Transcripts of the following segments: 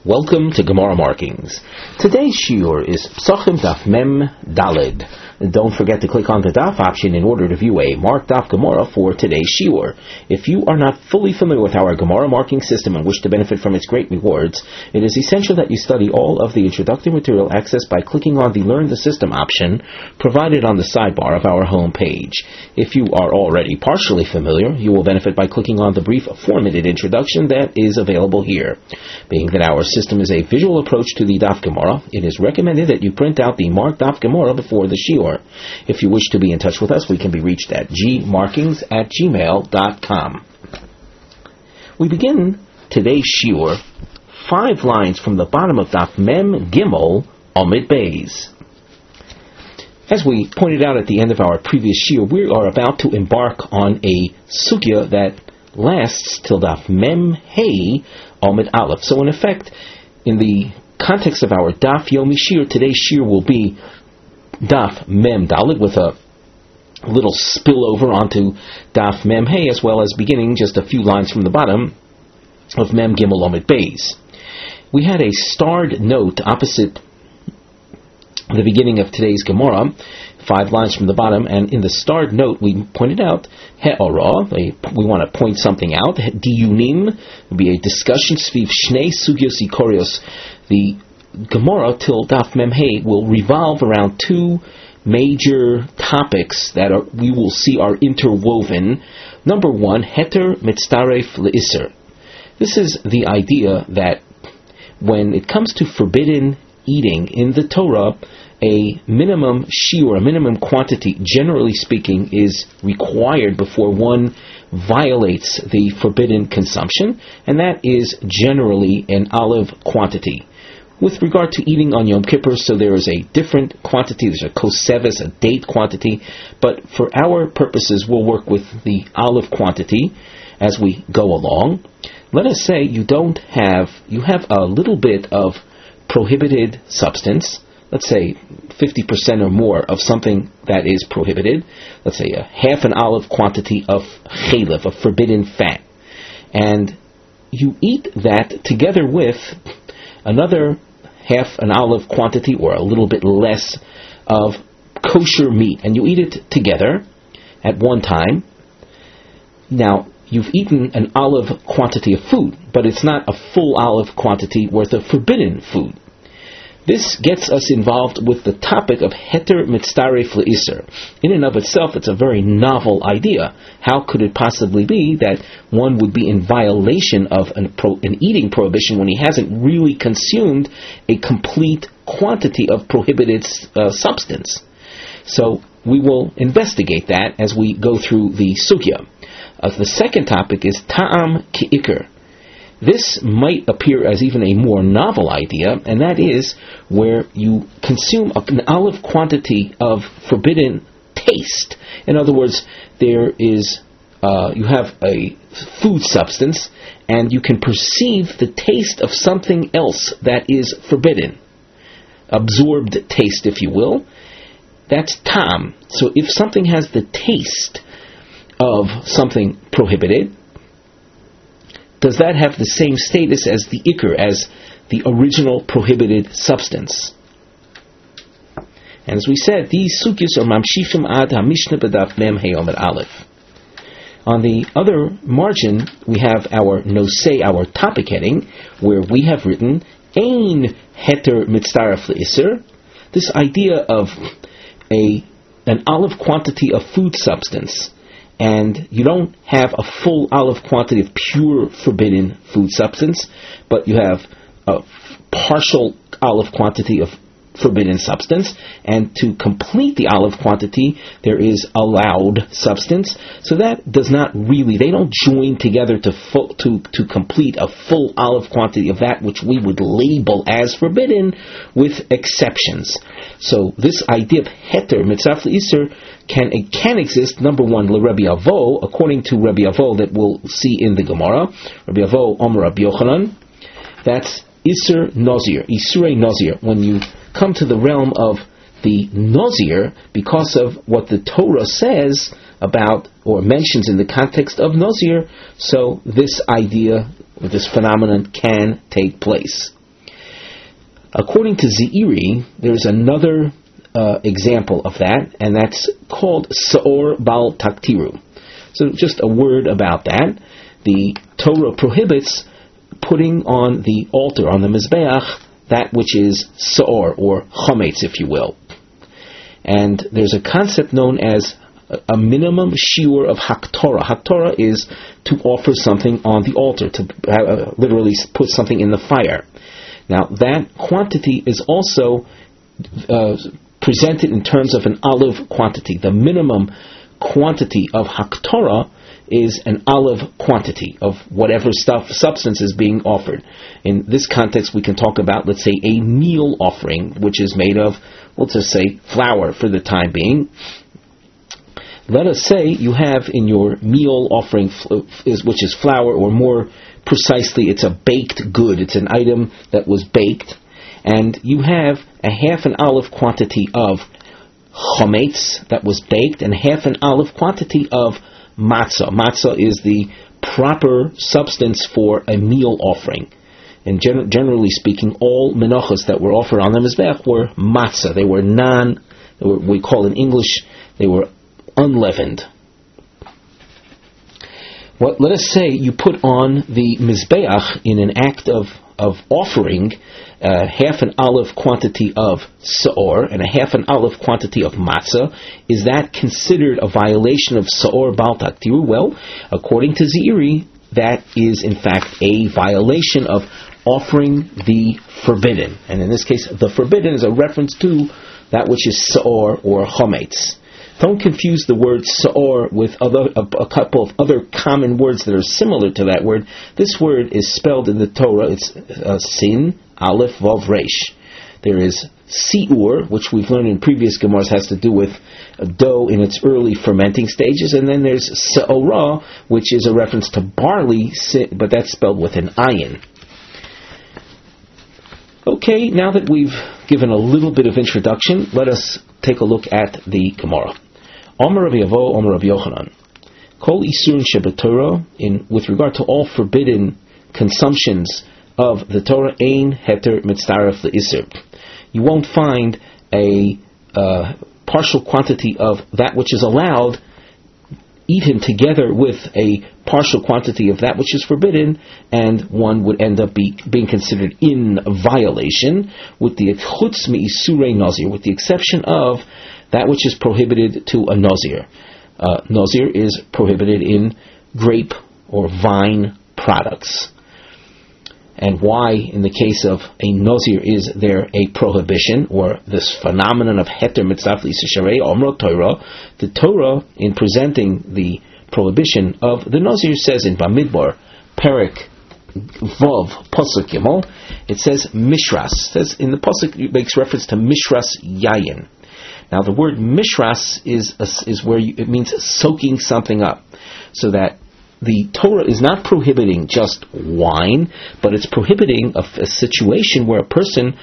Welcome to Gemara Markings. Today's shiur is Psachim Daf Mem Daled. Don't forget to click on the Daf option in order to view a marked Daf Gemara for today's shiur. If you are not fully familiar with our Gemara marking system and wish to benefit from its great rewards, it is essential that you study all of the introductory material accessed by clicking on the Learn the System option provided on the sidebar of our home page. If you are already partially familiar, you will benefit by clicking on the brief formatted introduction that is available here. Being that our system is a visual approach to the Daf Gemara, it is recommended that you print out the marked Daf Gemara before the shiur. If you wish to be in touch with us, we can be reached at gmarkings@gmail.com. We begin today's shiur 5 lines from the bottom of Daf Mem Gimel Amud Beis. As we pointed out at the end of our previous shiur, we are about to embark on a sugya that lasts till Daf Mem Hey Amud Aleph. So in effect, in the context of our Daf Yomi Shiur, today's shiur will be Daf Mem Daled with a little spillover onto Daf Mem Hey, as well as beginning just a few lines from the bottom of Mem Gimel Amud Beis. We had a starred note opposite the beginning of today's Gemara, 5 lines from the bottom, and in the starred note we pointed out He'ora, we want to point something out. Diyunim will be a discussion. Sviv Shnei Sugyos Ikorios. The Gemara till Daf Mem Hey will revolve around 2 major topics that we will see are interwoven. Number 1, Heter Mitzaref Le'Isser. This is the idea that when it comes to forbidden eating in the Torah, a minimum shiur, a minimum quantity, generally speaking, is required before one violates the forbidden consumption, and that is generally an olive quantity. With regard to eating on Yom Kippur, so there is a different quantity, there's a koseves, a date quantity, but for our purposes we'll work with the olive quantity as we go along. Let us say you have a little bit of prohibited substance, let's say 50% or more of something that is prohibited, let's say a half an olive quantity of chalev, of forbidden fat, and you eat that together with another half an olive quantity or a little bit less of kosher meat, and you eat it together at one time. Now, you've eaten an olive quantity of food, but it's not a full olive quantity worth of forbidden food. This gets us involved with the topic of Heter Mitzaref Le'Isser. In and of itself, it's a very novel idea. How could it possibly be that one would be in violation of an eating prohibition when he hasn't really consumed a complete quantity of prohibited substance? So we will investigate that as we go through the sugya. The second topic is Ta'am Ki'ikr. This might appear as even a more novel idea, and that is where you consume an olive quantity of forbidden taste. In other words, there is you have a food substance, and you can perceive the taste of something else that is forbidden. Absorbed taste, if you will. That's ta'am. So if something has the taste of something prohibited, does that have the same status as the ikr, as the original prohibited substance? And as we said, these sugyos are mamshifim ad ha-mishnah b'daf mem hey amud aleph. On the other margin, we have our nosei, our topic heading, where we have written ein heter mitzaref le'isser. This idea of an olive quantity of food substance, and you don't have a full olive quantity of pure forbidden food substance, but you have a partial olive quantity of forbidden substance, and to complete the olive quantity there is allowed substance. So that does not really, they don't join together to complete a full olive quantity of that which we would label as forbidden, with exceptions. So this idea of heter mitzaref le'isser can exist. Number 1, Rabbi Avo, according to Rabbi Avo that we'll see in the Gemara. Rabbi Avo Omer Rabbi Yochanan, that's Isser Nozir, Isurei Nozir. When you come to the realm of the Nozir, because of what the Torah says about, or mentions in the context of Nozir, so this idea, or this phenomenon, can take place. According to Zeiri, there's another example of that, and that's called Sa'or Bal Taktiru. So just a word about that. The Torah prohibits putting on the altar, on the Mizbeach, that which is Sa'or, or Chometz, if you will. And there's a concept known as a minimum shiur of Haktorah. Haktorah is to offer something on the altar, to literally put something in the fire. Now, that quantity is also presented in terms of an olive quantity. The minimum quantity of Haktorah is an olive quantity of whatever substance is being offered. In this context, we can talk about, let's say, a meal offering, which is made of, we'll just say, flour for the time being. Let us say you have in your meal offering, which is flour, or more precisely, it's a baked good. It's an item that was baked, and you have a half an olive quantity of chometz that was baked, and half an olive quantity of matzah. Matzah is the proper substance for a meal offering. And generally speaking, all menachos that were offered on the Mizbeach were matzah. They were we call in English, they were unleavened. Let us say you put on the Mizbeach in an act of offering half an olive quantity of Sa'or and a half an olive quantity of matzah. Is that considered a violation of Sa'or Bal Taktiru? Well, according to Zeiri, that is in fact a violation of offering the forbidden. And in this case, the forbidden is a reference to that which is Sa'or or Chometz. Don't confuse the word Sa'or with a couple of other common words that are similar to that word. This word is spelled in the Torah. It's Sin, Aleph, Vav, Resh. There is Si'ur, which we've learned in previous Gemaras has to do with dough in its early fermenting stages. And then there's Sa'orah, which is a reference to barley, but that's spelled with an ayin. Okay, now that we've given a little bit of introduction, let us take a look at the Gemara. Omer Rabbi Yavo, Omer Rabbi Yochanan. Kol Isurin Shebetorah, with regard to all forbidden consumptions of the Torah, Ein Heter Mitzaref LeIsur. You won't find a partial quantity of that which is allowed eaten together with a partial quantity of that which is forbidden, and one would end up being considered in violation, with the chutz me'isurei nazir, with the exception of that which is prohibited to a nazir. Nazir is prohibited in grape or vine products. And why, in the case of a nazir, is there a prohibition, or this phenomenon of heter mitzvah l'isharei omro Torah? The Torah, in presenting the prohibition of the nazir, says in Bamidbar, Perek Vav Pasuk Gimel, it says mishras. It says in the pasuk, it makes reference to mishras yayin. Now, the word mishras is where it means soaking something up, so that the Torah is not prohibiting just wine, but it's prohibiting a situation where a nazir,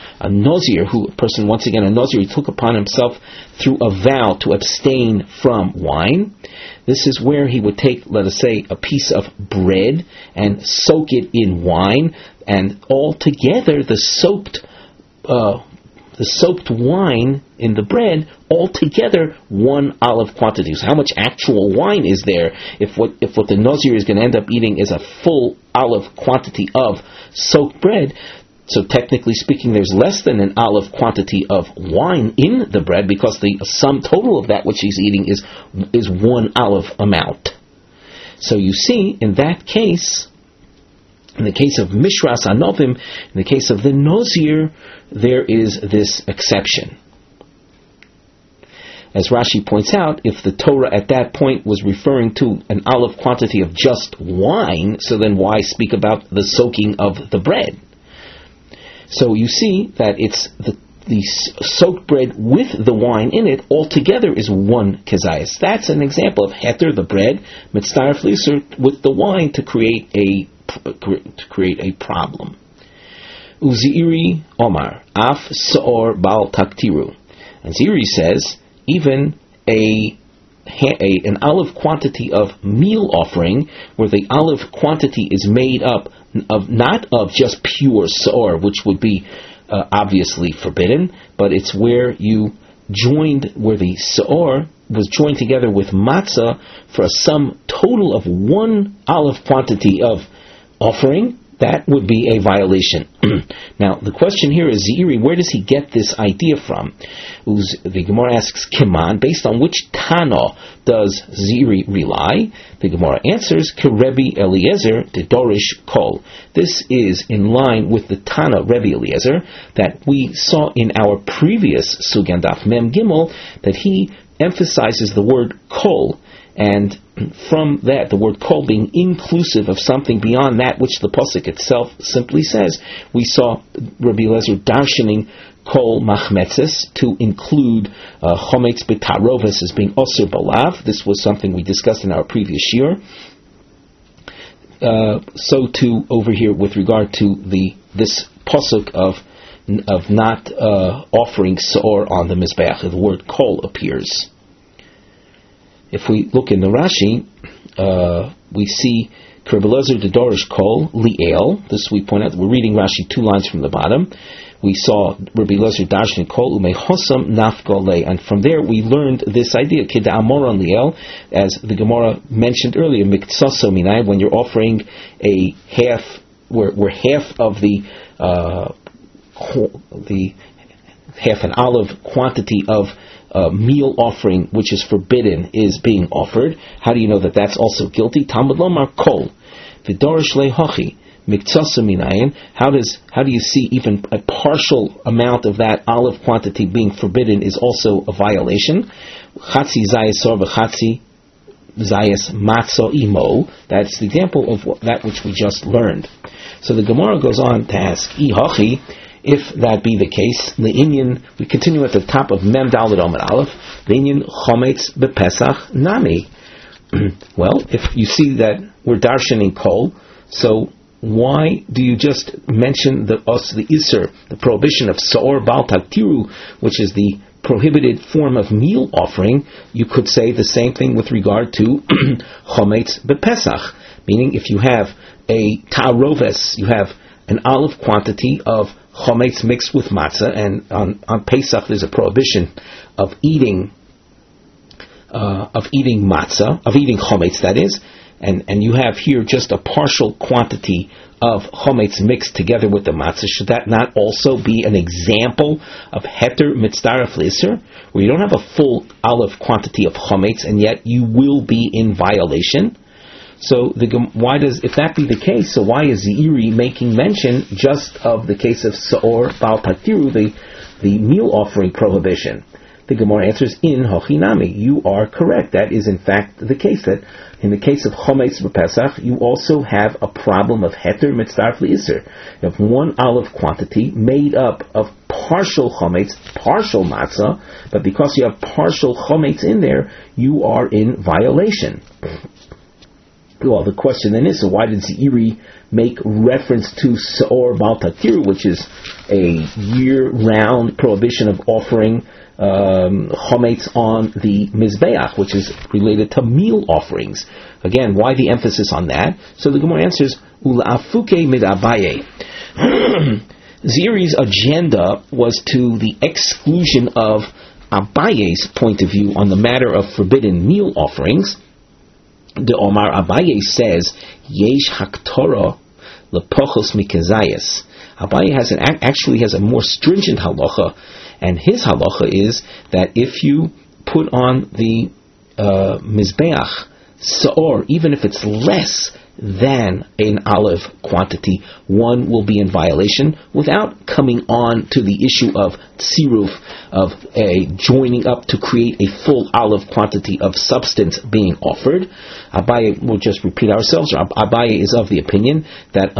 he took upon himself through a vow to abstain from wine. This is where he would take, let us say, a piece of bread and soak it in wine, and altogether the soaked wine in the bread, altogether 1 olive quantity. So how much actual wine is there if what the nazir is going to end up eating is a full olive quantity of soaked bread? So technically speaking, there's less than an olive quantity of wine in the bread, because the sum total of that which he's eating is 1 olive amount. So you see, in that case, in the case of Mishras Anovim, in the case of the Nazir, there is this exception. As Rashi points out, if the Torah at that point was referring to an olive quantity of just wine, so then why speak about the soaking of the bread? So you see that it's the soaked bread with the wine in it altogether is 1 kezayis. That's an example of heter, the bread, mitzdaref l'isur, with the wine to create a problem. Uziiri Omar Af Sa'or Bal Taktiru, and Zeiri says even an olive quantity of meal offering, where the olive quantity is made up of not of just pure Sa'or, which would be obviously forbidden, but it's where you joined, where the seor was joined together with matzah for a sum total of 1 olive quantity of offering. That would be a violation. Now, the question here is, Ziri, where does he get this idea from? The Gemara asks, Kiman, based on which Tana does Ziri rely? The Gemara answers, Kerebi Eliezer de Dorish Kol. This is in line with the Tana Rebbe Eliezer that we saw in our previous Sugan Daf Mem Gimel, that he emphasizes the word Kol, and from that, the word kol being inclusive of something beyond that which the pasuk itself simply says. We saw Rabbi Eliezer darshaning kol machmetzes to include chometz b'taroves as being osir balav. This was something we discussed in our previous year. So too over here with regard to this pasuk of not offering seor on the mizbeach. The word kol appears. If we look in the Rashi, we see Rabbi Eliezer de Dorish Kol Li'el. This we point out. We're reading Rashi 2 lines from the bottom. We saw Rabbi Eliezer darshan Kol Umehosam Nafgale, and from there we learned this idea Kida Amoron Li'el, as the Gemara mentioned earlier. Miktsaso Minai, when you're offering a half, where half of the half an olive quantity of meal offering which is forbidden is being offered. How do you know that that's also guilty? Talmud Lomar Kol V'dorish Lehochi Miktsasa Minayin. How do you see even a partial amount of that olive quantity being forbidden is also a violation? Chatzi Zayas Sor v'Chatzi Zayas Matzo Imo. That's the example of that which we just learned. So the Gemara goes on to ask, Ihochi, if that be the case, the Inyan, we continue at the top of Mem Daled Amud Aleph, the Inyan Chometz Bepesach Nami. Well, if you see that we're darshaning kol, so why do you just mention the Isser, the prohibition of Saor Bal Taktiru, which is the prohibited form of meal offering? You could say the same thing with regard to Chometz Bepesach, meaning if you have a ta'aroves, you have an olive quantity of chometz mixed with matzah, and on Pesach there's a prohibition of eating matzah, of eating chometz, that is, and you have here just a partial quantity of chometz mixed together with the matzah. Should that not also be an example of heter mitzdaref l'isser, where you don't have a full olive quantity of chometz and yet you will be in violation? So if that be the case, so why is Zeiri making mention just of the case of Saor Bal Taktiru, the meal offering prohibition? The Gemara answers, in Hochinami, you are correct. That is in fact the case, that in the case of Chometz B'Pesach, you also have a problem of Heter Mitzdarf L'Isser. You have one olive quantity made up of partial Chometz, partial Matzah, but because you have partial Chometz in there, you are in violation. Well, the question then is, so why did Zeiri make reference to Saor Bal Taktiru, which is a year-round prohibition of offering chometz on the Mizbeach, which is related to meal offerings? Again, why the emphasis on that? So the Gemara answers, Ula'afuke mid Abaye. Zeiri's agenda was to the exclusion of Abaye's point of view on the matter of forbidden meal offerings. The Omar Abaye says, Yesh Haktorah lepochos mikezayas. Abaye actually has a more stringent halacha, and his halacha is that if you put on the mizbeach saor, even if it's less than an olive quantity, one will be in violation without coming on to the issue of tziruf, of a joining up to create a full olive quantity of substance being offered. Abaye, we'll just repeat ourselves, Abaye is of the opinion that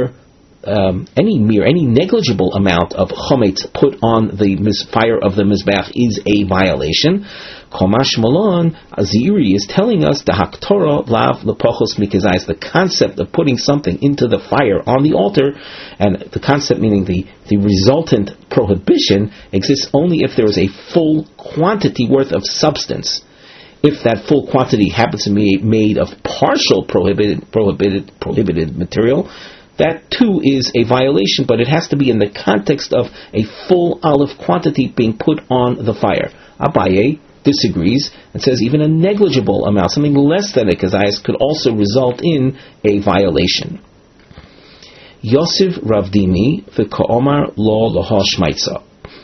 any negligible amount of chometz put on the fire of the mizbeach is a violation. Komash Malon, Zeiri is telling us the Haktorah lav lepochos mikezayis, the concept of putting something into the fire on the altar, and the concept meaning the resultant prohibition exists only if there is a full quantity worth of substance. If that full quantity happens to be made of partial prohibited material, that too is a violation, but it has to be in the context of a full olive quantity being put on the fire. Abaye disagrees and says even a negligible amount, something less than a kazayas, could also result in a violation. Yosef Ravdimi v'ka'omar lo laha shmaitza.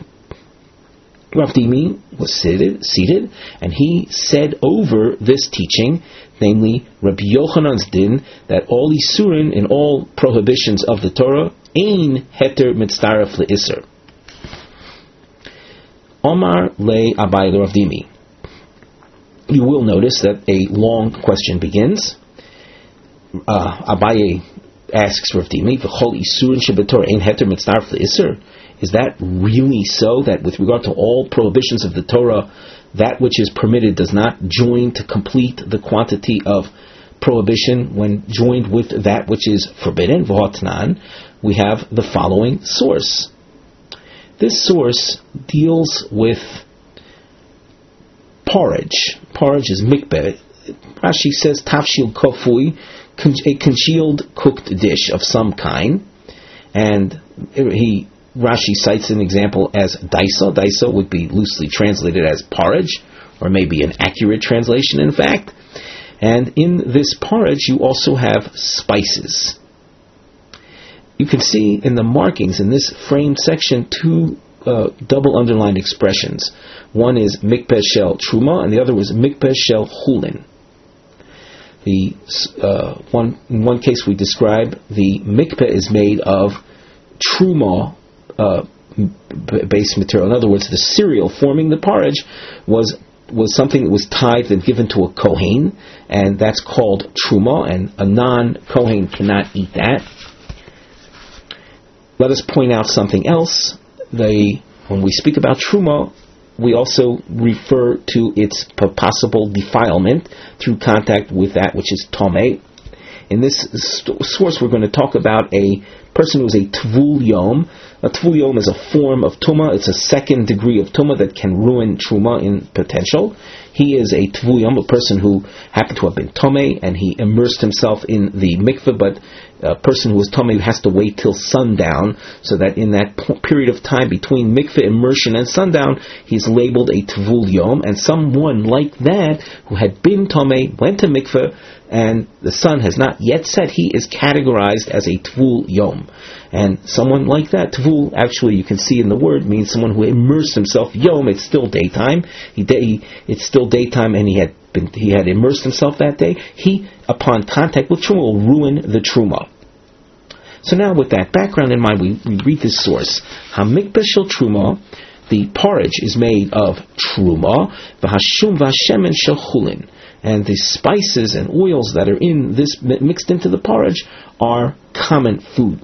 Ravdimi was seated, and he said over this teaching, namely Rabbi Yochanan's din, that all isurin in all prohibitions of the Torah ein heter mitzaref le'isur. Omar le Abaye Ravdimi. You will notice that a long question begins. Abaye asks Ravdimi, "V'chol isurin shebetorah ein heter mitzaref le'isur." Is that really so, that with regard to all prohibitions of the Torah, that which is permitted does not join to complete the quantity of prohibition when joined with that which is forbidden? V'hotnan, we have the following source. This source deals with porridge. Porridge is mikbeh. Rashi says tafshil kofui, a congealed cooked dish of some kind, and Rashi cites an example as daisa. Daisa would be loosely translated as porridge, or maybe an accurate translation, in fact. And in this porridge, you also have spices. You can see in the markings in this framed section two double underlined expressions. One is mikpeh shel truma, and the other was mikpeh shel chulin. In one case we describe the mikpeh is made of truma base material. In other words, the cereal forming the porridge was something that was tithed and given to a kohen, and that's called truma, and a non-kohen cannot eat that. Let us point out something else. When we speak about truma, we also refer to its possible defilement through contact with that which is tomei. In this source, we're going to talk about a person who is a tvul yom. A tvul yom is a form of tumah. It's a second degree of tumah that can ruin truma in potential. He is a tvul yom, a person who happened to have been tomei, and he immersed himself in the mikveh, but a person who is tomei has to wait till sundown, so that in that period of time between mikveh immersion and sundown, he's labeled a tvul yom, and someone like that who had been tomei went to mikveh, and the sun has not yet set, he is categorized as a tvul yom. And someone like that, tvul, actually you can see in the word, means someone who immersed himself. Yom, it's still daytime. It's still daytime, and he had immersed himself that day. He, upon contact with truma, will ruin the truma. So now, with that background in mind, we read this source. Hamikbeh shel truma, the porridge is made of truma, v'hashum v'hashemen shel chulin, and the spices and oils that are in this mixed into the porridge are common food.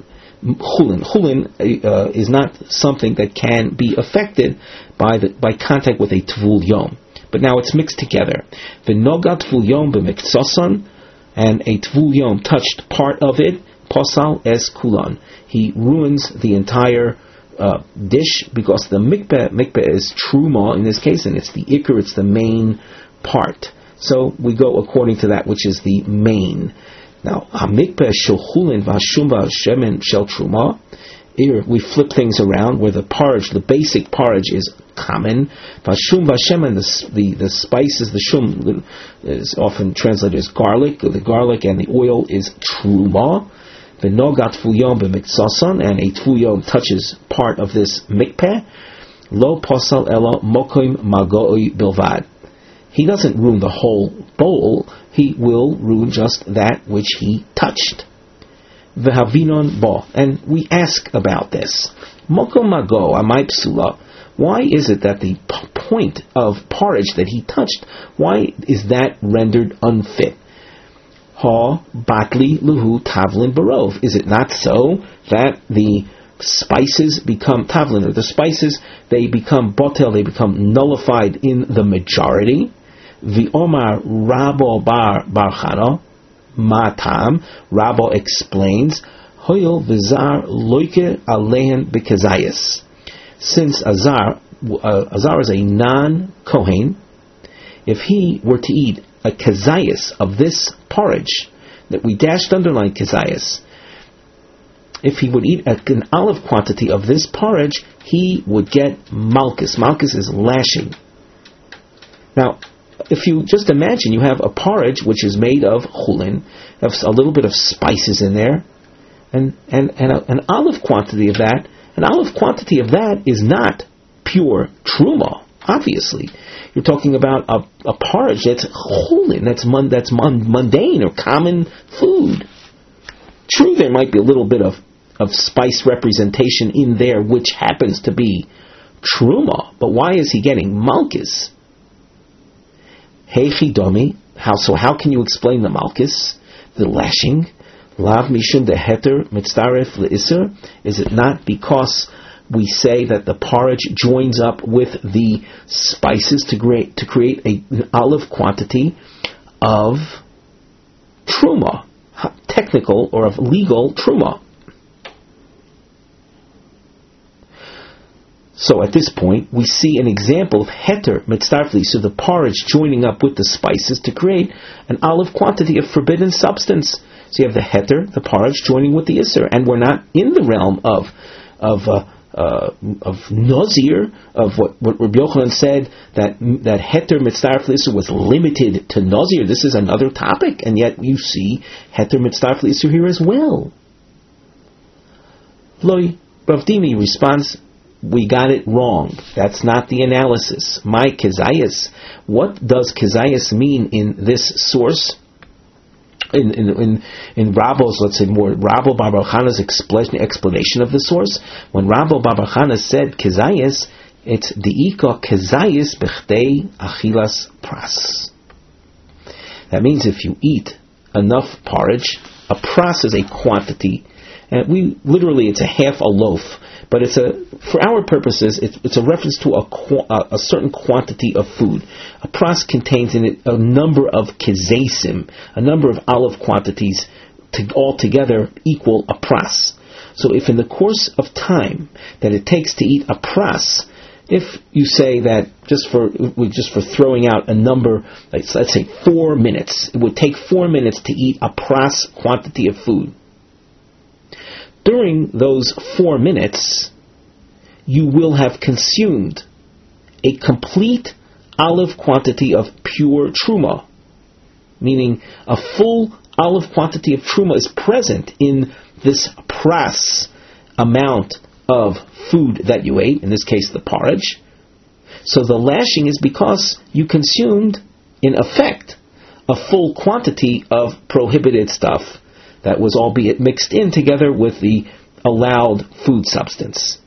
Chulin is not something that can be affected by contact with a tvul yom, but now it's mixed together. V'noga tvul yom b'miksason, and a tvul yom touched part of it, posal es kulan. He ruins the entire dish, because the mikbeh is truma in this case, and it's the ikar, it's the main part. So we go according to that which is the main. Now, hamikbeh shel chulin v'hashum v'hashemen shel truma. Here we flip things around, where the porridge, the basic porridge, is common. V'hashum v'hashemen, the spices, the shum is often translated as garlic. The garlic and the oil is truma. V'nogat tvul yom b'miksason, and a tvul yom touches part of this mikpeh. Lo posal elo mokim magoi bilvad. He doesn't ruin the whole bowl, he will ruin just that which he touched. V'havinon bo, and we ask about this. Mokom mago amai psula. Why is it that the point of porridge that he touched, why is that rendered unfit? Ha batli luhu tavlin barov. Is it not so that the spices become tavlin, or the spices, they become botel, they become nullified in the majority? V'omar Rabo bar Chana matam. Rabo explains, hoyol v'zar loike alehen b'kezayis. Since Azar is a non-Kohen, if he were to eat a kezayis of this porridge that we dashed underline kezayis, if he would eat an olive quantity of this porridge, he would get malchus. Malchus is lashing. Now, if you just imagine, you have a porridge which is made of chulin, has a little bit of spices in there, and an olive quantity of that. An olive quantity of that is not pure truma. Obviously, you're talking about a porridge that's chulin, that's mundane or common food. True, there might be a little bit of spice representation in there, which happens to be truma. But why is he getting malchus? Heichi domi. How can you explain the malchus, the lashing? Lav mishum de heter mitzaref le'iser. Is it not because we say that the porridge joins up with the spices to create an olive quantity of truma, technical or of legal truma? So at this point, we see an example of heter mitzarfli, so the porridge joining up with the spices to create an olive quantity of forbidden substance. So you have the heter, the porridge, joining with the iser, and we're not in the realm of nazir, of what Rabbi Yochanan said, that heter mitzarfli iser was limited to nazir. This is another topic, and yet you see heter mitzarfli iser here as well. Loi Rav Dimi responds, we got it wrong. That's not the analysis. My kezayis. What does kezayis mean in this source? In Rabbo's, let's say more, Rabbo Bar Bar Chana's explanation of the source. When Rabbo Bar Bar Chana said kezayis, it's diika kezayis b'chdei achilas pras. That means if you eat enough porridge, a pras is a quantity, and it's a half a loaf. But for our purposes, it's a reference to a certain quantity of food. A pras contains in it a number of kezesim, a number of olive quantities altogether equal a pras. So if in the course of time that it takes to eat a pras, if you say that just for throwing out a number, let's say 4 minutes, it would take 4 minutes to eat a pras quantity of food. During those 4 minutes, you will have consumed a complete olive quantity of pure truma, meaning a full olive quantity of truma is present in this pras amount of food that you ate, in this case the porridge. So the lashing is because you consumed, in effect, a full quantity of prohibited stuff that was albeit mixed in together with the allowed food substance.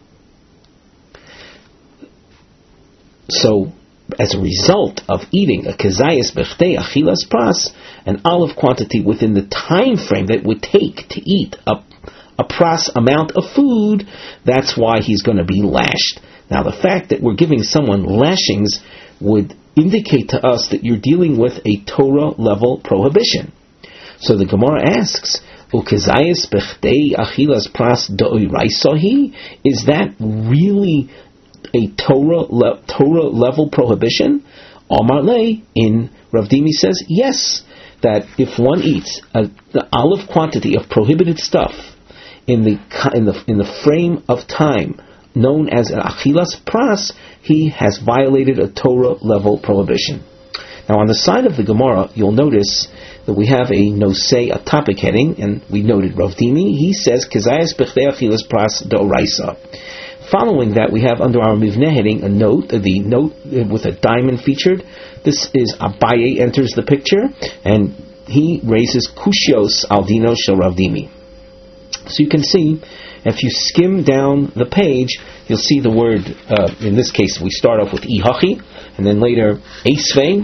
So, as a result of eating a kezayis b'chdei achilas pras, an olive quantity within the time frame that it would take to eat a pras amount of food, that's why he's going to be lashed. Now, the fact that we're giving someone lashings would indicate to us that you're dealing with a Torah level prohibition. So the Gemara asks, "Ukezayis b'chdei achilas pras do'iraisahi?" Is that really a Torah level prohibition? Amar lei, in Rav Dimi says yes, that if one eats the olive quantity of prohibited stuff in the frame of time known as an achilas pras, he has violated a Torah level prohibition. Now, on the side of the Gemara, you'll notice that we have a topic heading, and we noted Rav Dimi. He says kezayis b'chdei achilas pras d'oraisa. Following that, we have under our mivneh heading a note, the note with a diamond featured. This is Abaye enters the picture, and he raises kushios al dino shel Rav Dimi. So you can see, if you skim down the page, you'll see the word, in this case we start off with ihachi, and then later eisvei.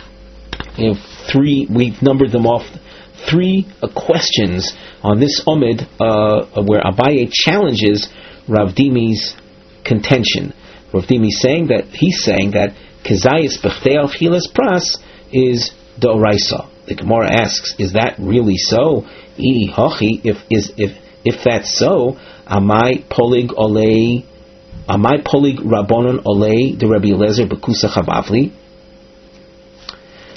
We've numbered them off, 3 questions on this omid, where Abaye challenges Rav Dimi's contention. Rav Dimi he's saying that kezayis b'chdei achilas pras is d'oraisa. The Gemara asks, is that really so? If that's so, amai polig rabbonon olei de Rabbi Eliezer b'kusa chavavli?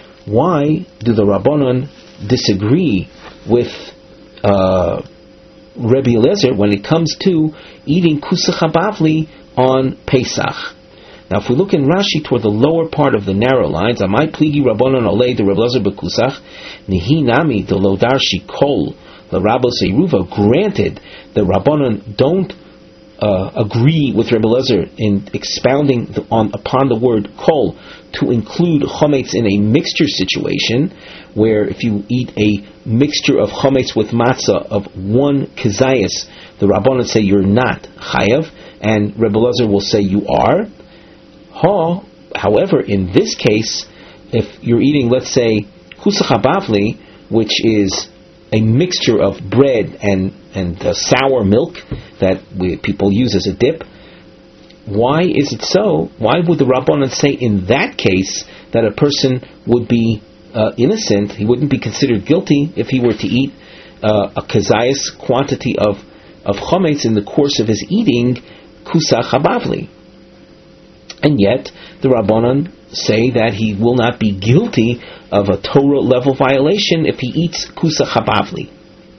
Why do the rabbonon disagree with Rebbe Eliezer when it comes to eating kusach habavli on Pesach. Now, if we look in Rashi toward the lower part of the narrow lines, Amai pligi rabbanon olei de Rebbe Eliezer bekusach nihi nami de lo darshi kol the Rabbo Seiruva. Granted, the rabbanon don't agree with Rebbe Eliezer in expounding upon the word kol to include chometz in a mixture situation, where if you eat a mixture of chometz with matzah of one kezayis, the rabbanon say you're not chayav, and Rebbe Eliezer will say you are. However, in this case, if you're eating, let's say, kusach habavli, which is a mixture of bread and sour milk that people use as a dip, why is it so? Why would the Rabbanan say in that case that a person would be innocent? He wouldn't be considered guilty if he were to eat a kazayas quantity of chometz in the course of his eating kusach habavli. And yet, the Rabbanan say that he will not be guilty of a Torah level violation if he eats kusach habavli.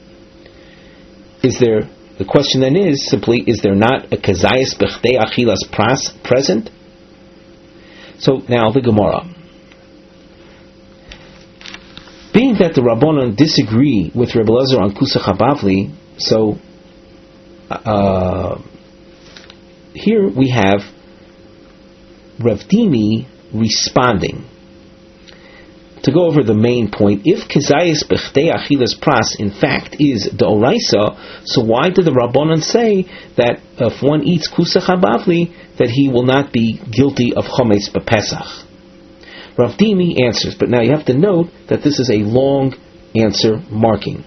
The question then is simply, is there not a kazayas bechdei achilas pras present? So now the Gemara. Being that the Rabbanan disagree with Rebbe Eliezer on kusach habavli, so here we have Rav Dimi responding. To go over the main point, if Kezayis Bechdei Achilas Pras in fact is D'Oraisa, so why did the Rabbanan say that if one eats Kusach HaBavli, that he will not be guilty of Chometz B'Pesach? Rav Dimi answers, but now you have to note that this is a long answer marking.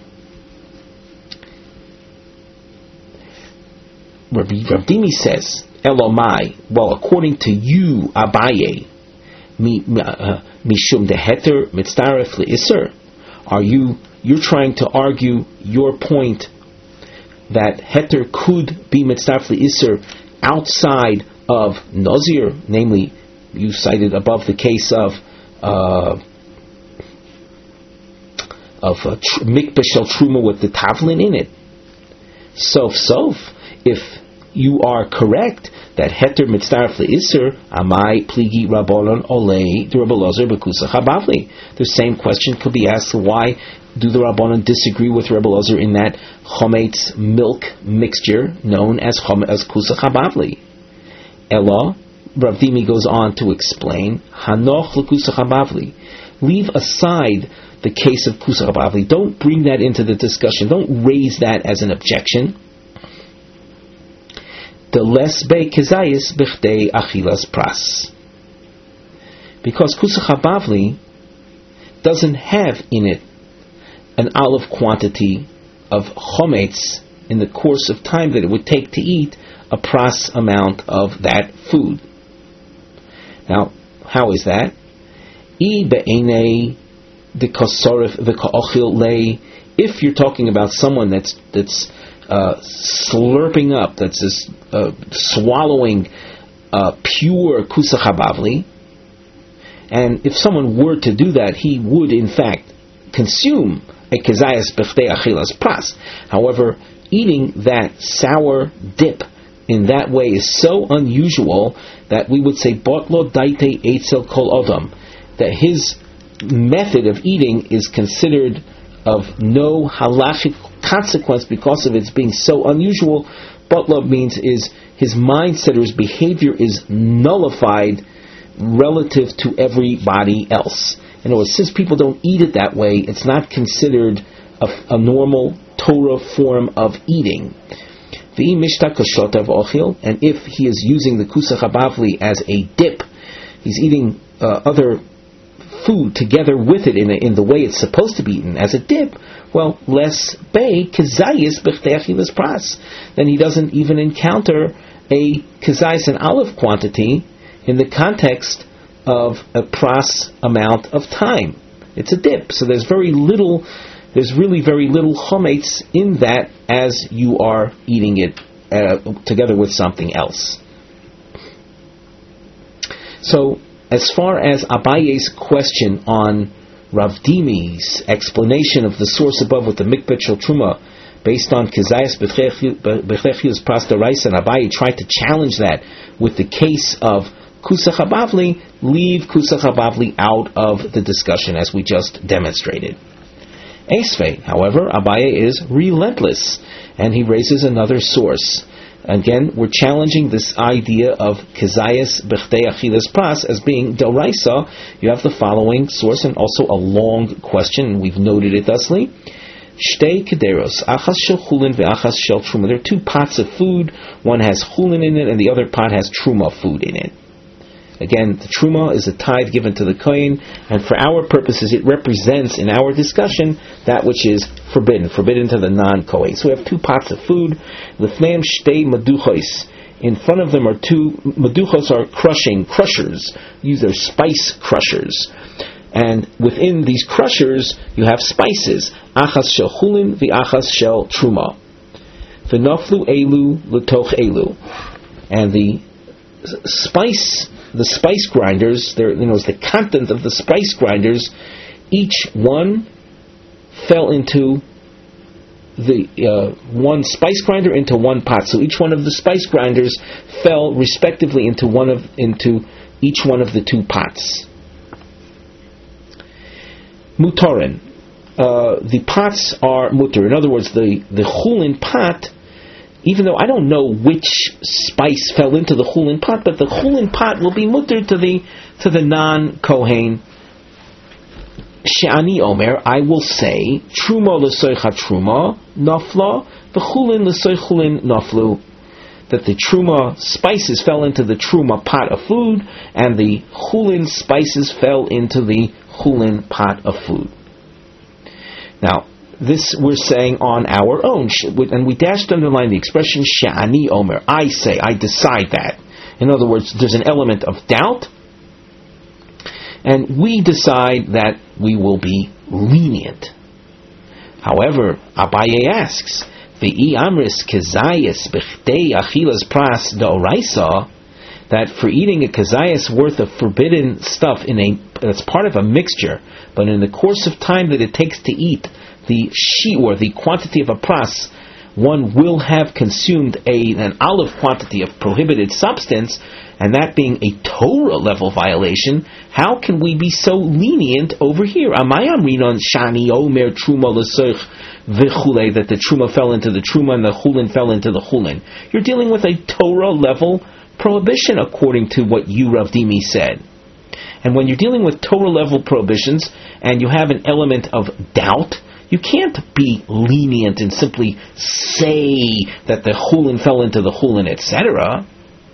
Rav Dimi says, Elomai, well, according to you, Abaye, Mishum deheter mitzaref le'isser, you're trying to argue your point that heter could be mitzaref le'isser outside of Nazir, namely, you cited above the case of mikbeh shel truma with the tavlin in it. Sof, if you are correct that heter mitzaref le'isser, amai pligi rabbanon olei de Rebbe Eliezer bekusach habavli. The same question could be asked: why do the rabbanon disagree with Rebbe Eliezer in that chometz milk mixture known as kusach habavli? Ella, Rav Dimi goes on to explain: hanoch lekusach habavli. Leave aside the case of kusach habavli. Don't bring that into the discussion. Don't raise that as an objection. The less be kezayis bechdei achilas pras, because kusach habavli doesn't have in it an olive quantity of chometz in the course of time that it would take to eat a pras amount of that food. Now, how is that? I be'enei de kosoref v'ka'ochil lei. If you're talking about someone that's slurping up, that's just swallowing pure kusach habavli, and if someone were to do that, he would in fact consume a kezayas bechdei achilas pras. However, eating that sour dip in that way is so unusual that we would say botlo daite eitzel kol odom, that his method of eating is considered of no halachic consequence because of its being so unusual. Botlo means is his mindset or his behavior is nullified relative to everybody else. In other words, since people don't eat it that way, it's not considered a normal Torah form of eating. And if he is using the kusach habavli as a dip, he's eating other food together with it in the way it's supposed to be eaten as a dip, well, less bay kezayis bechdei achilas pras, then he doesn't even encounter a kezayis, an olive quantity, in the context of a pras amount of time. It's a dip, so there's really very little chometz in that as you are eating it together with something else. So, as far as Abaye's question on Rav Dimi's explanation of the source above with the mikbeh shel truma based on Kezayas Bechlechius Pras D'Oraisa, and Abaye tried to challenge that with the case of Kusach HaBavli, leave Kusach HaBavli out of the discussion as we just demonstrated. Esvei, however, Abaye is relentless, and he raises another source. Again, we're challenging this idea of Kezayas Bechdei Achilas Pras as being D'Oraisa. You have the following source and also a long question, and we've noted it thusly. Shtei Kederos, Achas Shel Chulin ve'Achas Shel Truma. There are two pots of food. One has Chulin in it, and the other pot has Truma food in it. Again, the Truma is a tithe given to the Kohen, and for our purposes, it represents, in our discussion, that which is forbidden to the non-Kohen. So we have two pots of food. L'fneim shtei maduchos. In front of them are two maduchos, are crushers. These are spice crushers. And within these crushers, you have spices. Achas shel chulin v'achas shel truma. V'noflu elu l'toch elu. And the spice grinders, the content of the spice grinders, each one fell into the one spice grinder into one pot. So each one of the spice grinders fell respectively into each one of the two pots. Mutarin. The pots are mutar. In other words, the chulin pot, even though I don't know which spice fell into the chulin pot, but the chulin pot will be mutar to the non-kohen. She'ani omer, I will say, truma l'soicha truma nafla, the chulin l'soich chulin naflu. That the truma spices fell into the truma pot of food, and the chulin spices fell into the chulin pot of food. Now, this we're saying on our own, and we dashed underline the expression she'ani omer. I say, I decide that. In other words, there's an element of doubt, and we decide that we will be lenient. However, Abaye asks, V'i amris kezayis b'chdei achilas pras d'oraisa, that for eating a kezayis worth of forbidden stuff that's part of a mixture, but in the course of time that it takes to eat the shiur, the quantity of a pras, one will have consumed an olive quantity of prohibited substance, and that being a Torah level violation, how can we be so lenient over here? Amayam rinon shani omer truma l'soich v'chulei, that the truma fell into the truma and the chulin fell into the chulin. You're dealing with a Torah level prohibition according to what you, Rav Dimi, said. And when you're dealing with Torah level prohibitions and you have an element of doubt, you can't be lenient and simply say that the chulin fell into the chulin, etc.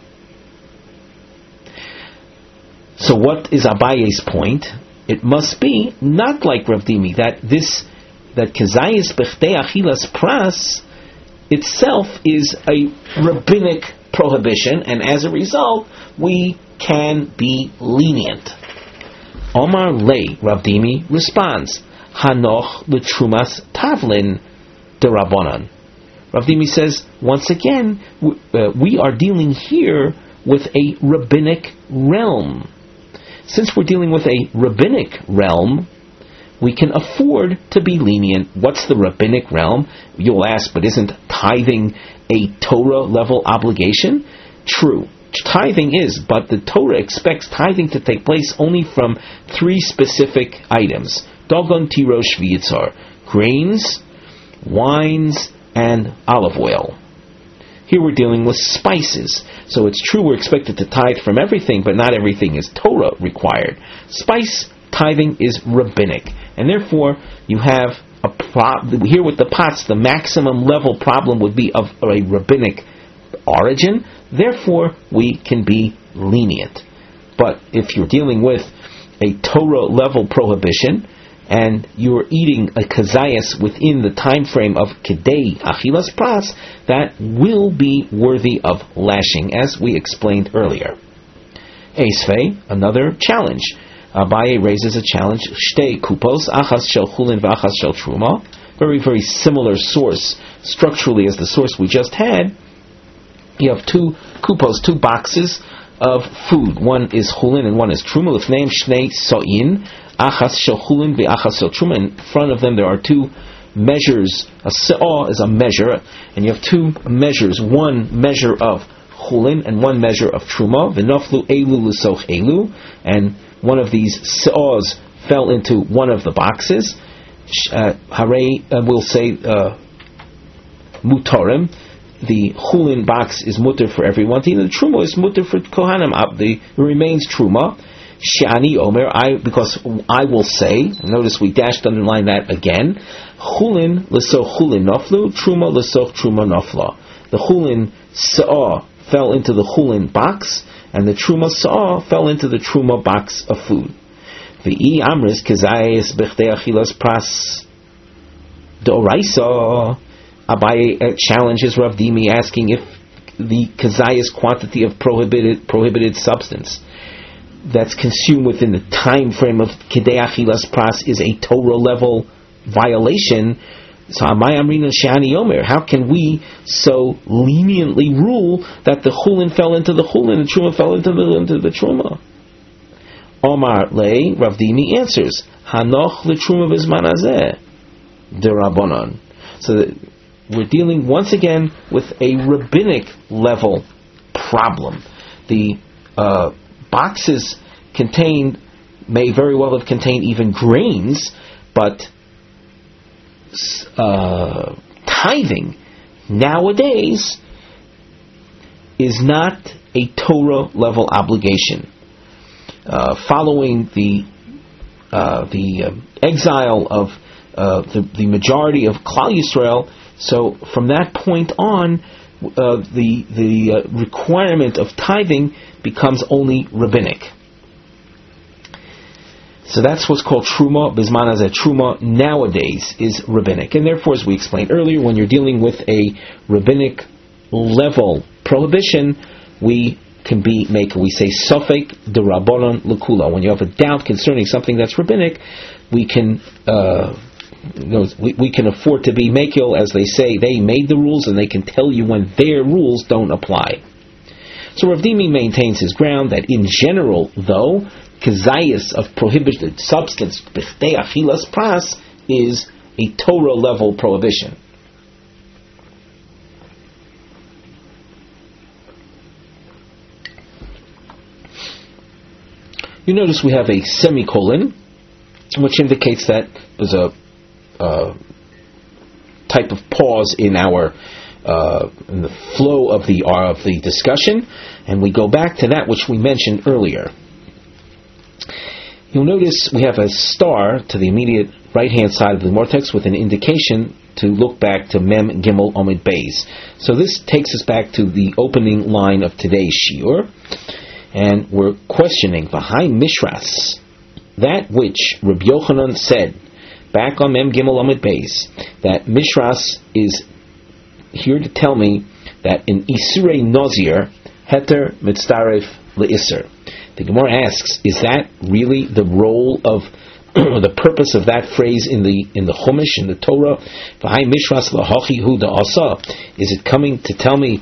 So what is Abaye's point? It must be not like Rav Dimi, that kezayis bechdei achilas pras itself is a rabbinic prohibition, and as a result, we can be lenient. Omar Lei, Rav Dimi responds, Hanoch l'trumas tavlin derabanan. Rav Dimi says, once again, we are dealing here with a rabbinic realm. Since we're dealing with a rabbinic realm, we can afford to be lenient. What's the rabbinic realm? You'll ask, but isn't tithing a Torah level obligation? True. Tithing is, but the Torah expects tithing to take place only from three specific items. Dogon, tirosh, v'yitzar. Grains, wines, and olive oil. Here we're dealing with spices. So it's true we're expected to tithe from everything, but not everything is Torah required. Spice tithing is rabbinic. And therefore, you have here with the pots, the maximum level problem would be of a rabbinic origin. Therefore, we can be lenient. But if you're dealing with a Torah level prohibition, and you're eating a kezayis within the time frame of kedei achilas pras, that will be worthy of lashing, as we explained earlier. Esvei, another challenge. Abaye raises a challenge. Shtei kupos, achas shel chulin v'achas shel truma. Very, very similar source structurally as the source we just had. You have two kupos, two boxes of food. One is chulin and one is truma. L'fneim shnei so'in. Achas shel chulin v'achas shel truma. In front of them there are two measures, a se'ah is a measure, and you have two measures, one measure of chulin and one measure of truma, v'naflu elu l'soch elu, and one of these se'ahs fell into one of the boxes. Hare, we'll say mutarim. The chulin box is mutter for everyone. The truma is mutter for kohanim. The remains truma. She'ani omer, because I will say. Notice we dashed underline that again. Chulin l'soch chulin naflu, truma l'soch truma nafla. The chulin se'ah fell into the chulin box, and the truma se'ah fell into the truma box of food. V'i amris kezayis b'chdei achilas pras d'oraisa. Abaye challenges Rav Dimi, asking if the kezayis quantity of prohibited substance that's consumed within the time frame of Kedei Achilas Pras is a Torah level violation. So Amay Amrina Shani Omer, how can we so leniently rule that the chulin fell into the chulin and the truma fell into the truma? Omar Lei, Rav Dimi answers, Hanoch l'truma b'zman hazeh d'Rabbanan. So that we're dealing once again with a rabbinic level problem. The boxes may very well have contained even grains, but tithing nowadays is not a Torah level obligation. Following the exile of the majority of Klal Yisrael, so from that point on, the requirement of tithing becomes only rabbinic. So that's what's called truma bisman hazeh. Truma nowadays is rabbinic, and therefore, as we explained earlier, when you're dealing with a rabbinic level prohibition, we say sofek d'Rabbanan l'kula. When you have a doubt concerning something that's rabbinic, we can afford to be mekil, as they say. They made the rules, and they can tell you when their rules don't apply. So Rav Dimi maintains his ground that in general, though, kezayis of prohibited substance b'chdei achilas pras is a Torah level prohibition. You notice we have a semicolon, which indicates that there's a type of pause in in the flow of the discussion, and we go back to that which we mentioned earlier. You'll notice we have a star to the immediate right-hand side of the vortex with an indication to look back to Mem Gimel Omid Beis. So this takes us back to the opening line of today's shiur, and we're questioning V'hai Mishras, that which Rabbi Yochanan said back on Mem Gimel Omid Beis, that Mishras is here to tell me that in Isurei Nozir, Heter Mitztaref Le'Isser. The Gemara asks, is that really the role of the purpose of that phrase in the Chumash, in the Torah? V'hai Mishras Lahachi Hu Da'asa. Is it coming to tell me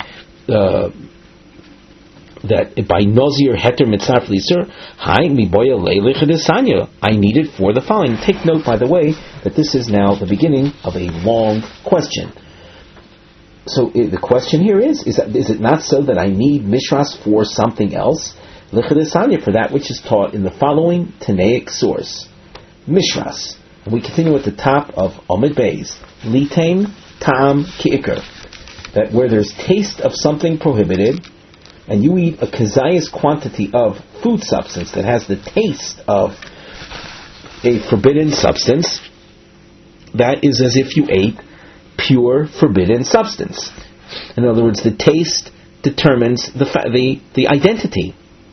that by Nozir Heter Mitzaref Le'Isser, Hai Miboya Le'Lich Desanya, I need it for the following. Take note, by the way, that this is now the beginning of a long question. So the question here is it not so that I need Mishras for something else? L'chadesanya, for that which is taught in the following Tanaic source. Mishras. And we continue at the top of Omid Beis. Litain Ta'am Ki'ikr. That where there's taste of something prohibited, and you eat a kezayis quantity of food substance that has the taste of a forbidden substance, that is as if you ate pure forbidden substance. In other words, the taste determines the identity.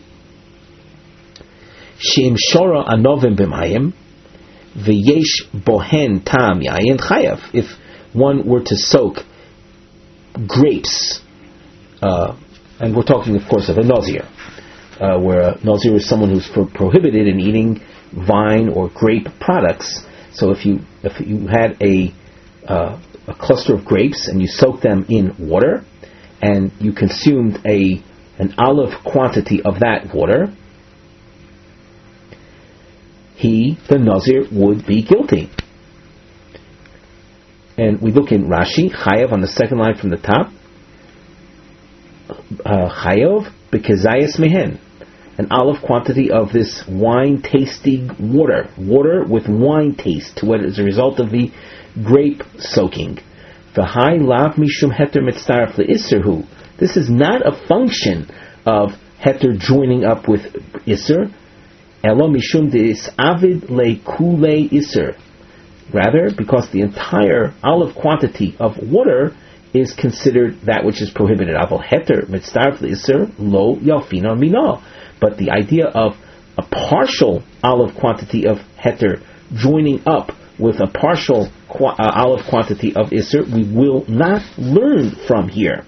She'im shora anovim b'mayim v'yesh bohen tam yayin chayav. If one were to soak grapes, and we're talking, of course, of a nazir, where a nazir is someone who's prohibited in eating vine or grape products. So if you had a cluster of grapes and you soaked them in water, and you consumed an olive quantity of that water, the nazir would be guilty. And we look in Rashi, Chayav on the second line from the top. Chayav bekezayis mehen, an olive quantity of this wine-tasting water with wine taste, to what is a result of the grape soaking. V'hai lav mishum heter mitzaref le'isserhu. This is not a function of heter joining up with isser. Elo mishum de'is'avid le'kulei isser. Rather, because the entire olive quantity of water is considered that which is prohibited. Aval heter mitzaref le'isser lo yalfina minah. But the idea of a partial olive quantity of heter joining up with a partial olive quantity of isser, we will not learn from here.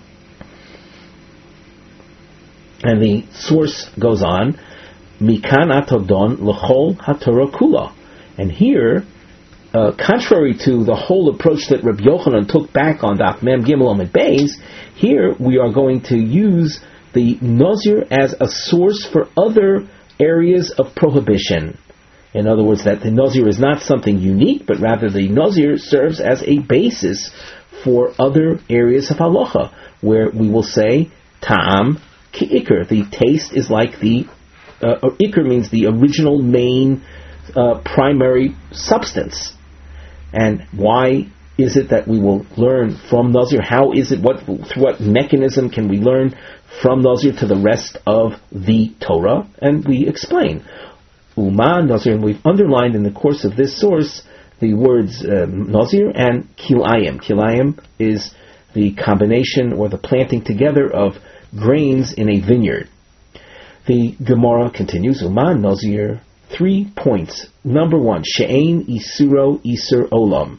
And the source goes on, Mikan atodon l'chol haTorah kula. And here, contrary to the whole approach that Rabbi Yochanan took back on Daf Mem Gimel Amud Beis, here we are going to use the Nazir as a source for other areas of prohibition. In other words, that the Nazir is not something unique, but rather the Nazir serves as a basis for other areas of halacha, where we will say, Ta'am ki ikr. The taste is like the, ikr means the original main primary substance. And why is it that we will learn from Nazir? How is it, through what mechanism can we learn from Nazir to the rest of the Torah? And we explain. Uma Nazir, and we've underlined in the course of this source the words Nazir and Kilayim. Kilayim is the combination or the planting together of grains in a vineyard. The Gemara continues, Uma Nazir, 3 points. Number 1, She'ein Isuro Isur Olam.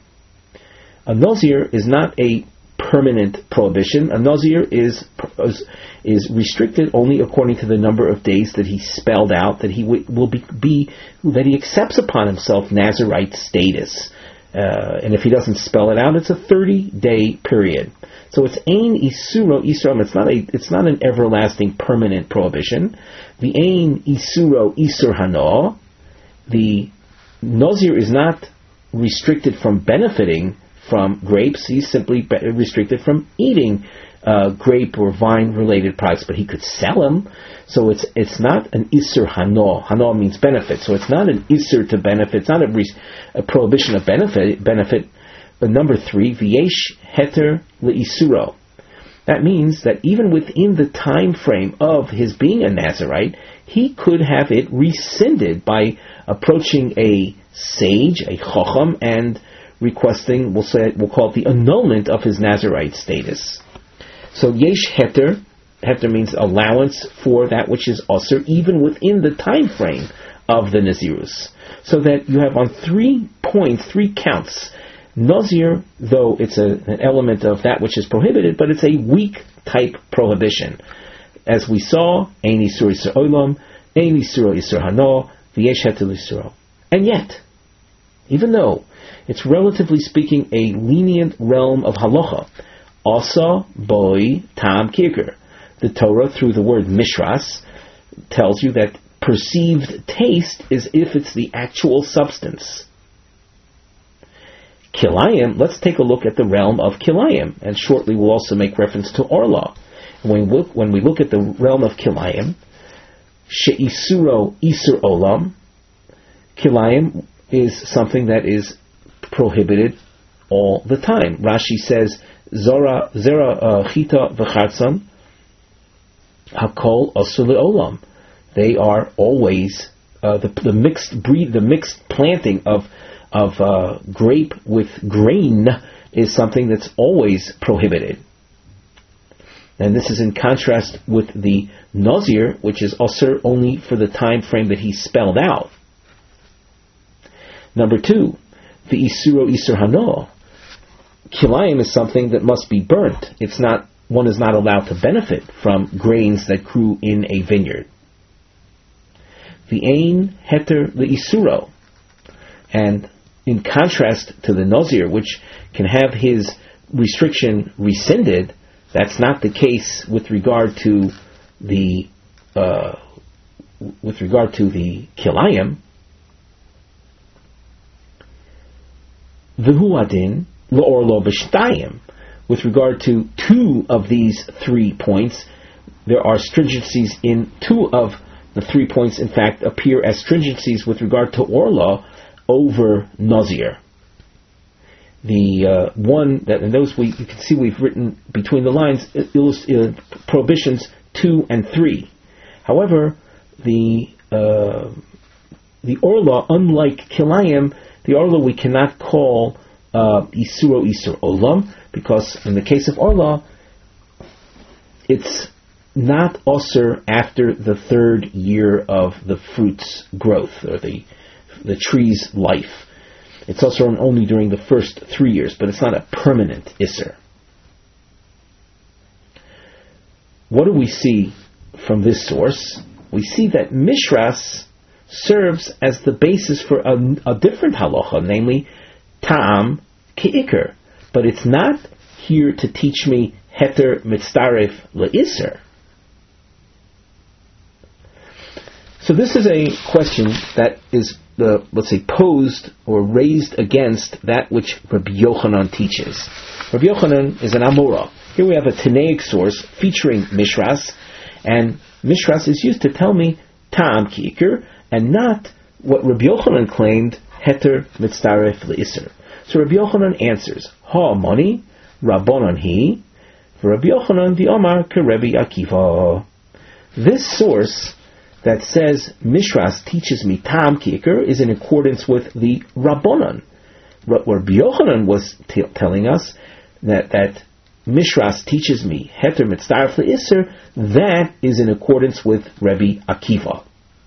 A Nazir is not a permanent prohibition. A Nazir is restricted only according to the number of days that he spelled out that he will be that he accepts upon himself Nazirite status. And if he doesn't spell it out, it's a 30-day period. So it's ein isuro isram. It's not an everlasting permanent prohibition. The ein isuro isur hana. The Nazir is not restricted from benefiting from grapes. He's simply restricted from eating grape or vine related products, but he could sell them. So it's not an isur hana. Hana means benefit. So it's not an isur to benefit. It's not a prohibition of benefit. But number 3, v'yesh heter le'isuro. That means that even within the time frame of his being a Nazirite, he could have it rescinded by approaching a sage, a chacham, and requesting, we'll call it the annulment of his Nazirite status. So yesh heter means allowance for that which is osir, even within the time frame of the Nazirus. So that you have on 3 points, 3 counts, Nazir, though it's an element of that which is prohibited, but it's a weak type prohibition. As we saw, ein isur isur olam, ein isur isur hana, v'yesh heter l'isuro. And yet, even though it's relatively speaking a lenient realm of halacha, asa boi tam kirker, the Torah through the word mishras tells you that perceived taste is if it's the actual substance. Kilayim, let's take a look at the realm of Kilayim, and shortly we'll also make reference to Orla. When we look at the realm of Kilayim, she'isuro isur olam, Kilayim is something that is prohibited all the time. Rashi says, zera chita v'chartzon, hakol asur le'olam. They are always the mixed planting of grape with grain is something that's always prohibited. And this is in contrast with the Nazir, which is asur only for the time frame that he spelled out. Number 2, the isuro isur hana. Kilayim is something that must be burnt. One is not allowed to benefit from grains that grew in a vineyard. The ein heter le'isuro. And in contrast to the Nazir, which can have his restriction rescinded, that's not the case with regard to the Kilayim. V'hu adin, Lo b'shtayim. With regard to 2 of these 3 points, there are stringencies in 2 of the 3 points, in fact, appear as stringencies with regard to Orla over Nazir. The one that, and those you can see we've written between the lines, prohibitions 2 and 3. However, the Orla, unlike Kilayim, the Orla we cannot call Isuro Isur Olam, because in the case of Orla, it's not Osir after the 3rd year of the fruit's growth, or the tree's life. It's Osir only during the first 3 years, but it's not a permanent Isser. What do we see from this source? We see that Mishras serves as the basis for a different halacha, namely Ta'am Ke'ikr. But it's not here to teach me Heter Mitzaref Le'Isser. So this is a question that is, let's say, posed or raised against that which Rabbi Yochanan teaches. Rabbi Yochanan is an Amora. Here we have a Tanaic source featuring Mishras, and Mishras is used to tell me Ta'am Ki'ikr, and not what Rabbi Yochanan claimed, Heter Mitzaref Le'Isser. So Rabbi Yochanan answers, Ha'amani, Rabbanan hi, for Rabbi Yochanan the Omar Kerebi Akiva. This source that says Mishras teaches me Ta'am Ki'ikr is in accordance with the Rabbanan. What Rabbi Yochanan was telling us, that Mishras teaches me Heter Mitzaref Le'Isser, that is in accordance with Rabbi Akiva.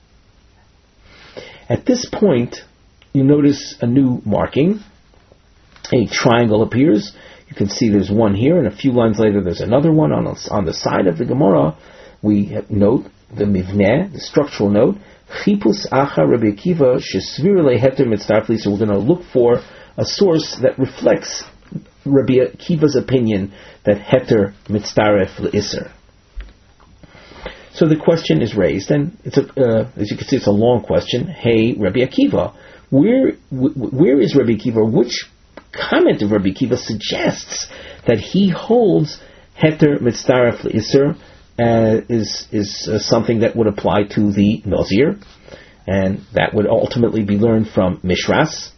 At this point, you notice a new marking. A triangle appears. You can see there's one here, and a few lines later there's another one on the side of the Gemara. We note the mivneh, the structural note. Chipus acha Rabbi Akiva shesvir leheter mitzaref le'isser. We're going to look for a source that reflects Rabbi Akiva's opinion that heter mitzaref le'isser. So the question is raised, and it's as you can see, it's a long question. Hey, Rabbi Akiva, where is Rabbi Akiva? Which comment of Rabbi Akiva suggests that he holds heter mitzaref le'isser is something that would apply to the Nazir, and that would ultimately be learned from Mishras.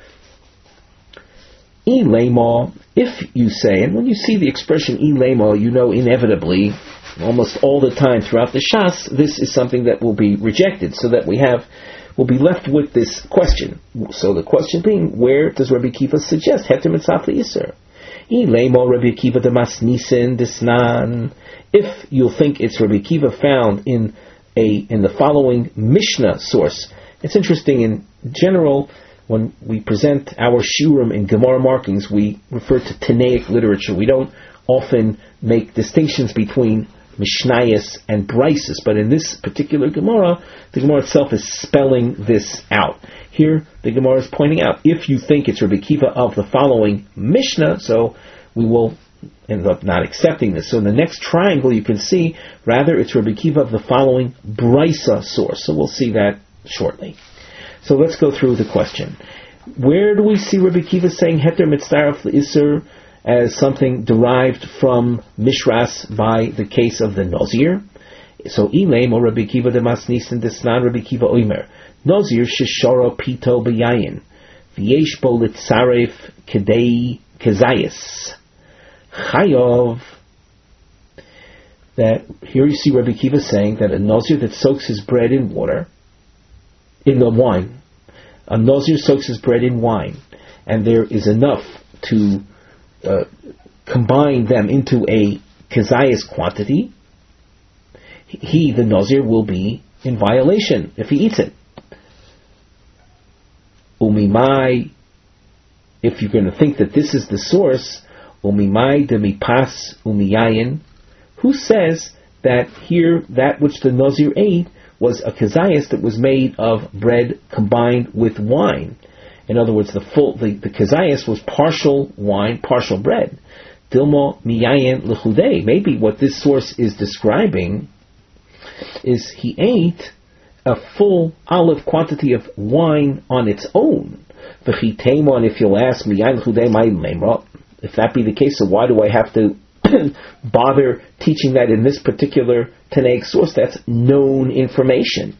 Ilema, if you say, and when you see the expression ilema, you know inevitably, almost all the time throughout the Shas, this is something that will be rejected, so that we'll be left with this question. So the question being, where does Rabbi Akiva suggest heter mitzaref le'isser? Ilema Rabbi Akiva demas nisin desnan. If you'll think it's Rabbi Akiva found in the following Mishnah source. It's interesting, in general, when we present our shiurim in Gemara markings, we refer to Tanaic literature. We don't often make distinctions between Mishnayos and Brises, but in this particular Gemara, the Gemara itself is spelling this out. Here, the Gemara is pointing out, if you think it's Rabbi Akiva of the following Mishnah, so we will end up not accepting this. So in the next triangle, you can see, rather, it's Rabbi Akiva of the following Brisa source. So we'll see that shortly. So let's go through the question. Where do we see Rabbi Akiva saying heter mitzaref le'isser as something derived from Mishras by the case of the Nazir? So Ilaim or Rabbi Akiva demas nisan desnan Rabbi Akiva oimer Nazir sheshara pito b'yayin v'yesh bo litzaref kedei kezayis chayov. That here you see Rabbi Akiva saying that a Nazir that soaks his bread in water, in the wine, a Nazir soaks his bread in wine, and there is enough to combine them into a kezayis quantity, he, the Nazir, will be in violation if he eats it. Umimai, if you're going to think that this is the source, umimai demipas umiyayin, who says that here that which the Nazir ate was a kezayis that was made of bread combined with wine? In other words, the kezayis was partial wine, partial bread. Dilmo miyayin lechudei. Maybe what this source is describing is he ate a full olive quantity of wine on its own. And if you'll ask me, if that be the case, so why do I have to bother teaching that in this particular Tanaic source? That's known information.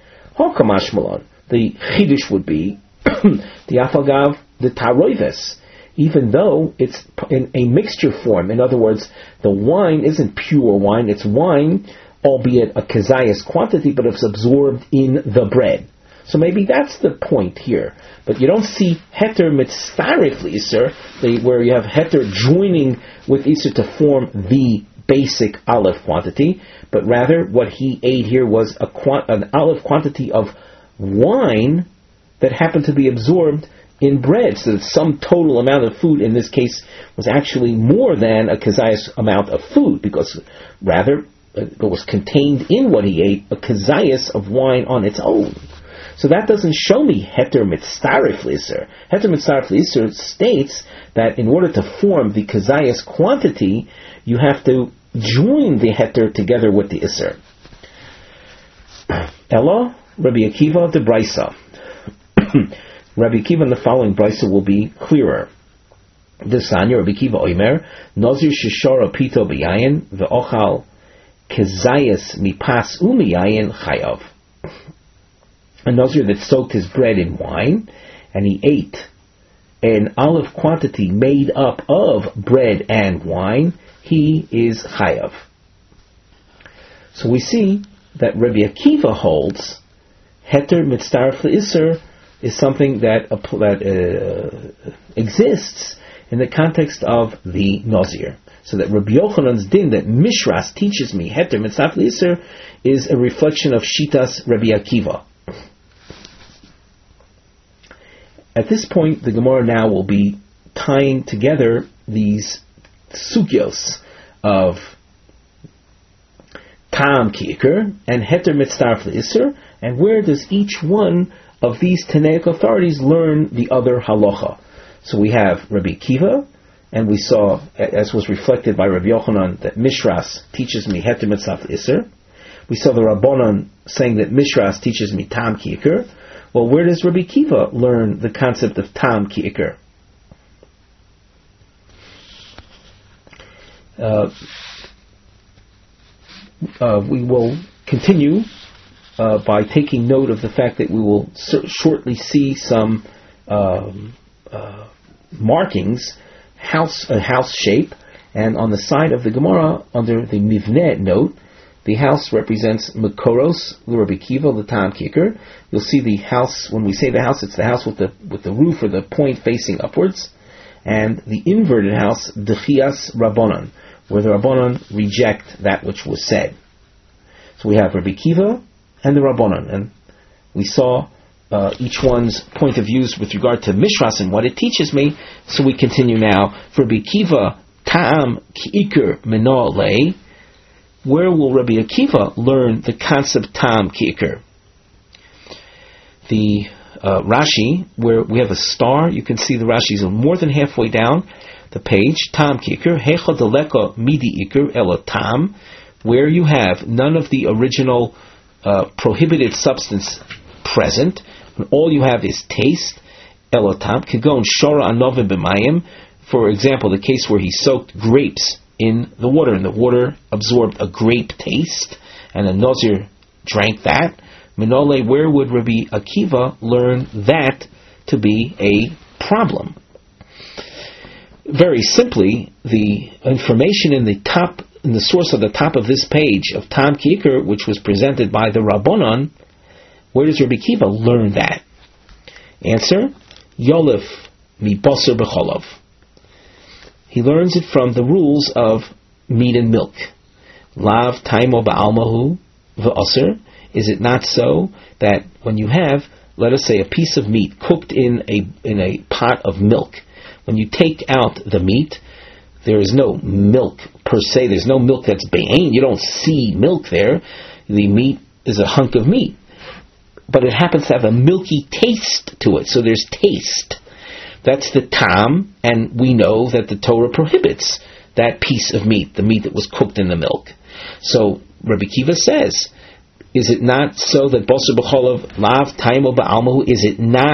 The Chidush would be the Afagav, the Taroives, even though it's in a mixture form. In other words, the wine isn't pure wine, it's wine, albeit a kezayis quantity, but it's absorbed in the bread. So maybe that's the point here. But you don't see heter mitzaref Iser, where you have heter joining with Iser to form the basic olive quantity, but rather what he ate here was an olive quantity of wine that happened to be absorbed in bread, so that some total amount of food in this case was actually more than a kezayis amount of food, because rather it was contained in what he ate, a kezayis of wine on its own. So that doesn't show me heter mitzaref Iser. Heter mitzaref Iser states that in order to form the kezayis quantity, you have to join the heter together with the Iser. Ella, Rabbi Akiva, the Brisa. Rabbi Akiva in the following Brisa will be clearer. The Sanya, Rabbi Akiva Oimer, Nazir Shishara Pito B'yayin, Ve'ochal Kezayis Mipas Umiyayin Chayav. A Nazir that soaked his bread in wine, and he ate an olive quantity made up of bread and wine, he is Chayav. So we see that Rabbi Akiva holds heter mitzaref Iser is something that exists in the context of the Nazir. So that Rabbi Yochanan's din that Mishras teaches me heter mitzaref Iser is a reflection of Shitas Rabbi Akiva. At this point, the Gemara now will be tying together these sugyos of Tam Ki'ikr and Heter Mitzaref Iser, and where does each one of these Tanaic authorities learn the other halacha? So we have Rabbi Akiva, and we saw, as was reflected by Rabbi Yochanan, that Mishras teaches me Heter Mitzaref Iser. We saw the Rabbanan saying that Mishras teaches me Tam Ki'ikr. Well, where does Rabbi Akiva learn the concept of Tam Ki'ikr? We will continue by taking note of the fact that we will shortly see some markings, house shape, and on the side of the Gemara, under the Mivneh note, the house represents Mekoros, Rabbi Akiva, the Tam Ki'ikr. You'll see the house, when we say the house, it's the house with the roof or the point facing upwards, and the inverted house, Dechias Rabbanan, where the Rabbanan reject that which was said. So we have Rabbi Akiva and the Rabbanan, and we saw each one's point of views with regard to Mishras and what it teaches me. So we continue now. For Rabbi Akiva, Tam Ki'ikr Mena Lei. Where will Rabbi Akiva learn the concept Tam Ki'ikr? The Rashi, where we have a star, you can see the Rashi is more than halfway down the page. Tam Ki'ikr, Hecha Deleka Midi Ikr Ela Tam, where you have none of the original prohibited substance present, and all you have is taste. Ela Tam, Kigon Shora Anovim B'mayim, for example, the case where he soaked grapes in the water, and the water absorbed a grape taste, and the Nazir drank that. Minole, where would Rabbi Akiva learn that to be a problem? Very simply, the information in the source of the top of this page of Tam Ki'ikr, which was presented by the Rabbanon, where does Rabbi Akiva learn that? Answer: Yolif mi basar b'cholav. He learns it from the rules of meat and milk. Lav taimo ba'almahu v'aser. Is it not so that when you have, let us say, a piece of meat cooked in a pot of milk, when you take out the meat, there is no milk per se. There's no milk that's be'ain. You don't see milk there. The meat is a hunk of meat, but it happens to have a milky taste to it. So there's taste. That's the tam, and we know that the Torah prohibits that piece of meat, the meat that was cooked in the milk. So Rabbi Akiva says, is it not so that basar b'cholav lav taimo ba'almahu, is it not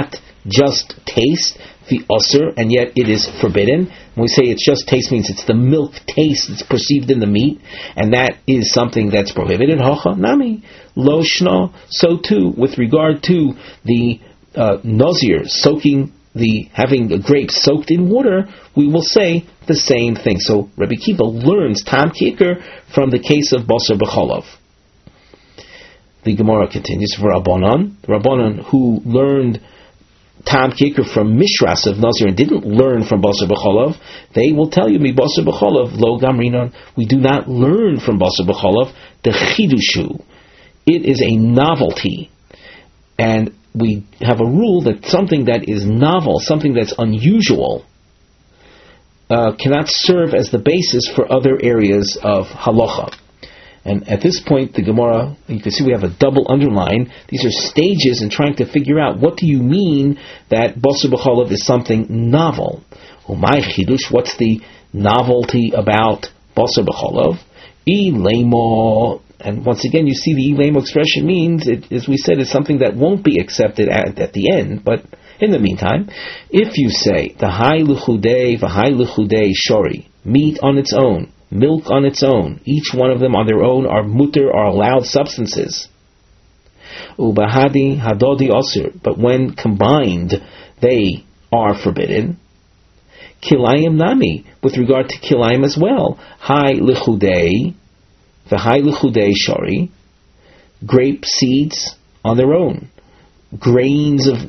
just taste, the usr, and yet it is forbidden. When we say it's just taste, means it's the milk taste that's perceived in the meat, and that is something that's prohibited. Hocha nami lo shna. So too, with regard to the nazir having the grapes soaked in water, we will say the same thing. So Rabbi Kiva learns tam kikr from the case of basar b'cholav. The Gemara continues for Rabbanan who learned tam kikr from mishras of nazir and didn't learn from basar b'cholav, they will tell you mi basar b'cholav lo gamrinon. We do not learn from basar b'cholav the chidushu. It is a novelty, and we have a rule that something that is novel, something that's unusual, cannot serve as the basis for other areas of halacha. And at this point, the Gemara, you can see we have a double underline. These are stages in trying to figure out, what do you mean that basar b'cholav is something novel? Umay chidush, what's the novelty about basar b'cholav? Ilemo. And once again, you see the ilemo expression means, as we said, it's something that won't be accepted at the end. But in the meantime, if you say the hai luchudei v'hai luchudei shori, meat on its own, milk on its own, each one of them on their own are mutter, are allowed substances. Ubahadi hadodi osir, but when combined, they are forbidden. Kilayim nami, with regard to kilayim as well. Hai luchudei v'hai luchudei shori, grape seeds on their own, grains of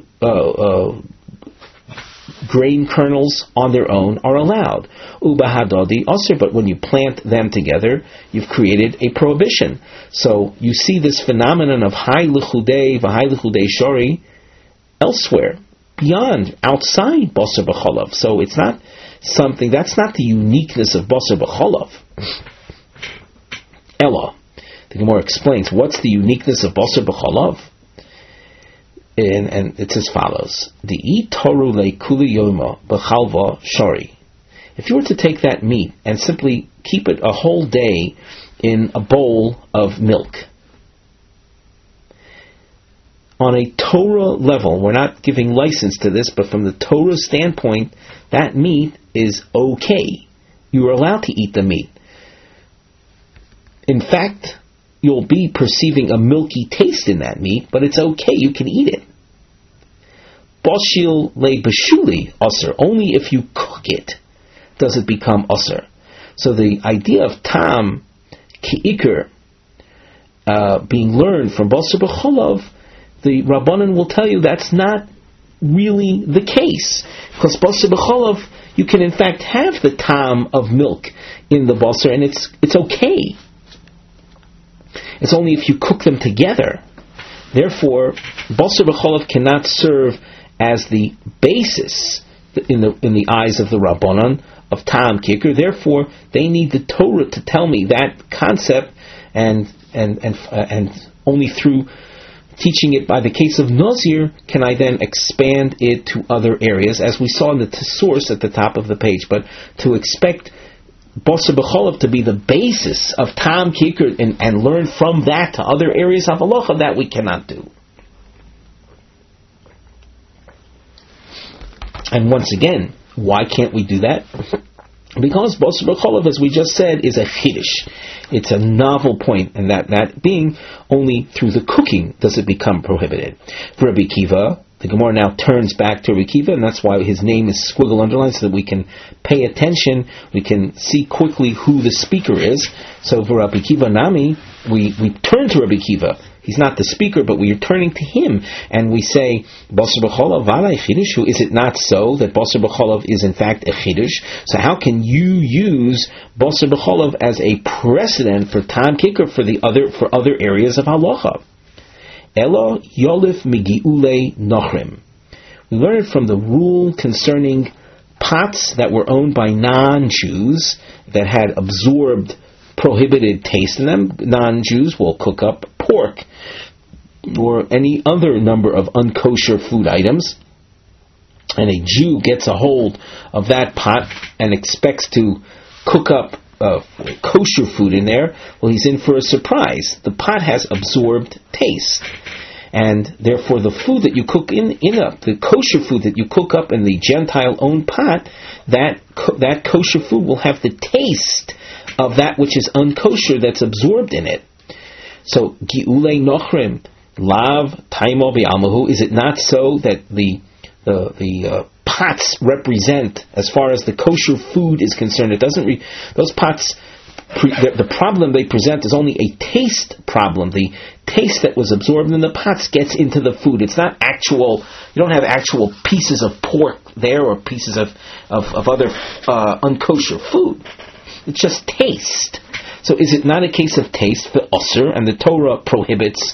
grain kernels on their own are allowed. Ubahadodi osir, but when you plant them together, you've created a prohibition. So you see this phenomenon of hai luchudei v'hai luchudei shori elsewhere, beyond, outside basar b'cholav. So it's not something, that's not the uniqueness of basar b'cholav. Ella, the Gemara explains, what's the uniqueness of basar b'cholav? And it's as follows: the itoru leikuli yoma b'chalva shari. If you were to take that meat and simply keep it a whole day in a bowl of milk, on a Torah level, we're not giving license to this, but from the Torah standpoint, that meat is okay. You are allowed to eat the meat. In fact, you'll be perceiving a milky taste in that meat, but it's okay, you can eat it. Boshil le beshuli usr, only if you cook it does it become usr. So the idea of tam ki'ikr being learned from basar b'cholav, the Rabbanan will tell you that's not really the case, because basar b'cholav, you can in fact have the tam of milk in the basar, and it's okay. It's only if you cook them together. Therefore, basar b'cholav cannot serve as the basis in the eyes of the Rabbanan of tam kikr. Therefore, they need the Torah to tell me that concept, and only through teaching it by the case of Nazir can I then expand it to other areas, as we saw in the source at the top of the page. But to expect basar b'cholav to be the basis of tam kikr and learn from that to other areas of halacha, that we cannot do. And once again, why can't we do that? Because basar b'cholav, as we just said, is a chiddush. It's a novel point, and that being only through the cooking does it become prohibited. For Rabbi Kiva, the Gemara now turns back to Rabbi Kiva, and that's why his name is squiggle underlined, so that we can pay attention, we can see quickly who the speaker is. So for Rabbi Kiva Nami, we turn to Rabbi Kiva. He's not the speaker, but we are turning to him, and we say, basar b'cholav v'alei chidushu, is it not so that basar b'cholav is in fact a chiddush? So how can you use basar b'cholav as a precedent for tam kikr for other areas of halacha? Elo yolif migiule nochrim. We learn it from the rule concerning pots that were owned by non-Jews that had absorbed prohibited taste in them. Non-Jews will cook up pork or any other number of unkosher food items, and a Jew gets a hold of that pot and expects to cook up kosher food in there. Well, he's in for a surprise. The pot has absorbed taste, and therefore the food that you cook the kosher food that you cook up in the Gentile-owned pot, that kosher food will have the taste of that which is unkosher that's absorbed in it. So, Gi'ulei Nochrim, Lav Taimo B'Almahu, is it not so that the pots represent, as far as the kosher food is concerned, it doesn't those pots, the problem they present is only a taste problem. The taste that was absorbed in the pots gets into the food. It's not actual, you don't have actual pieces of pork there or pieces of other unkosher food. It's just taste. So is it not a case of taste, the usr, and the Torah prohibits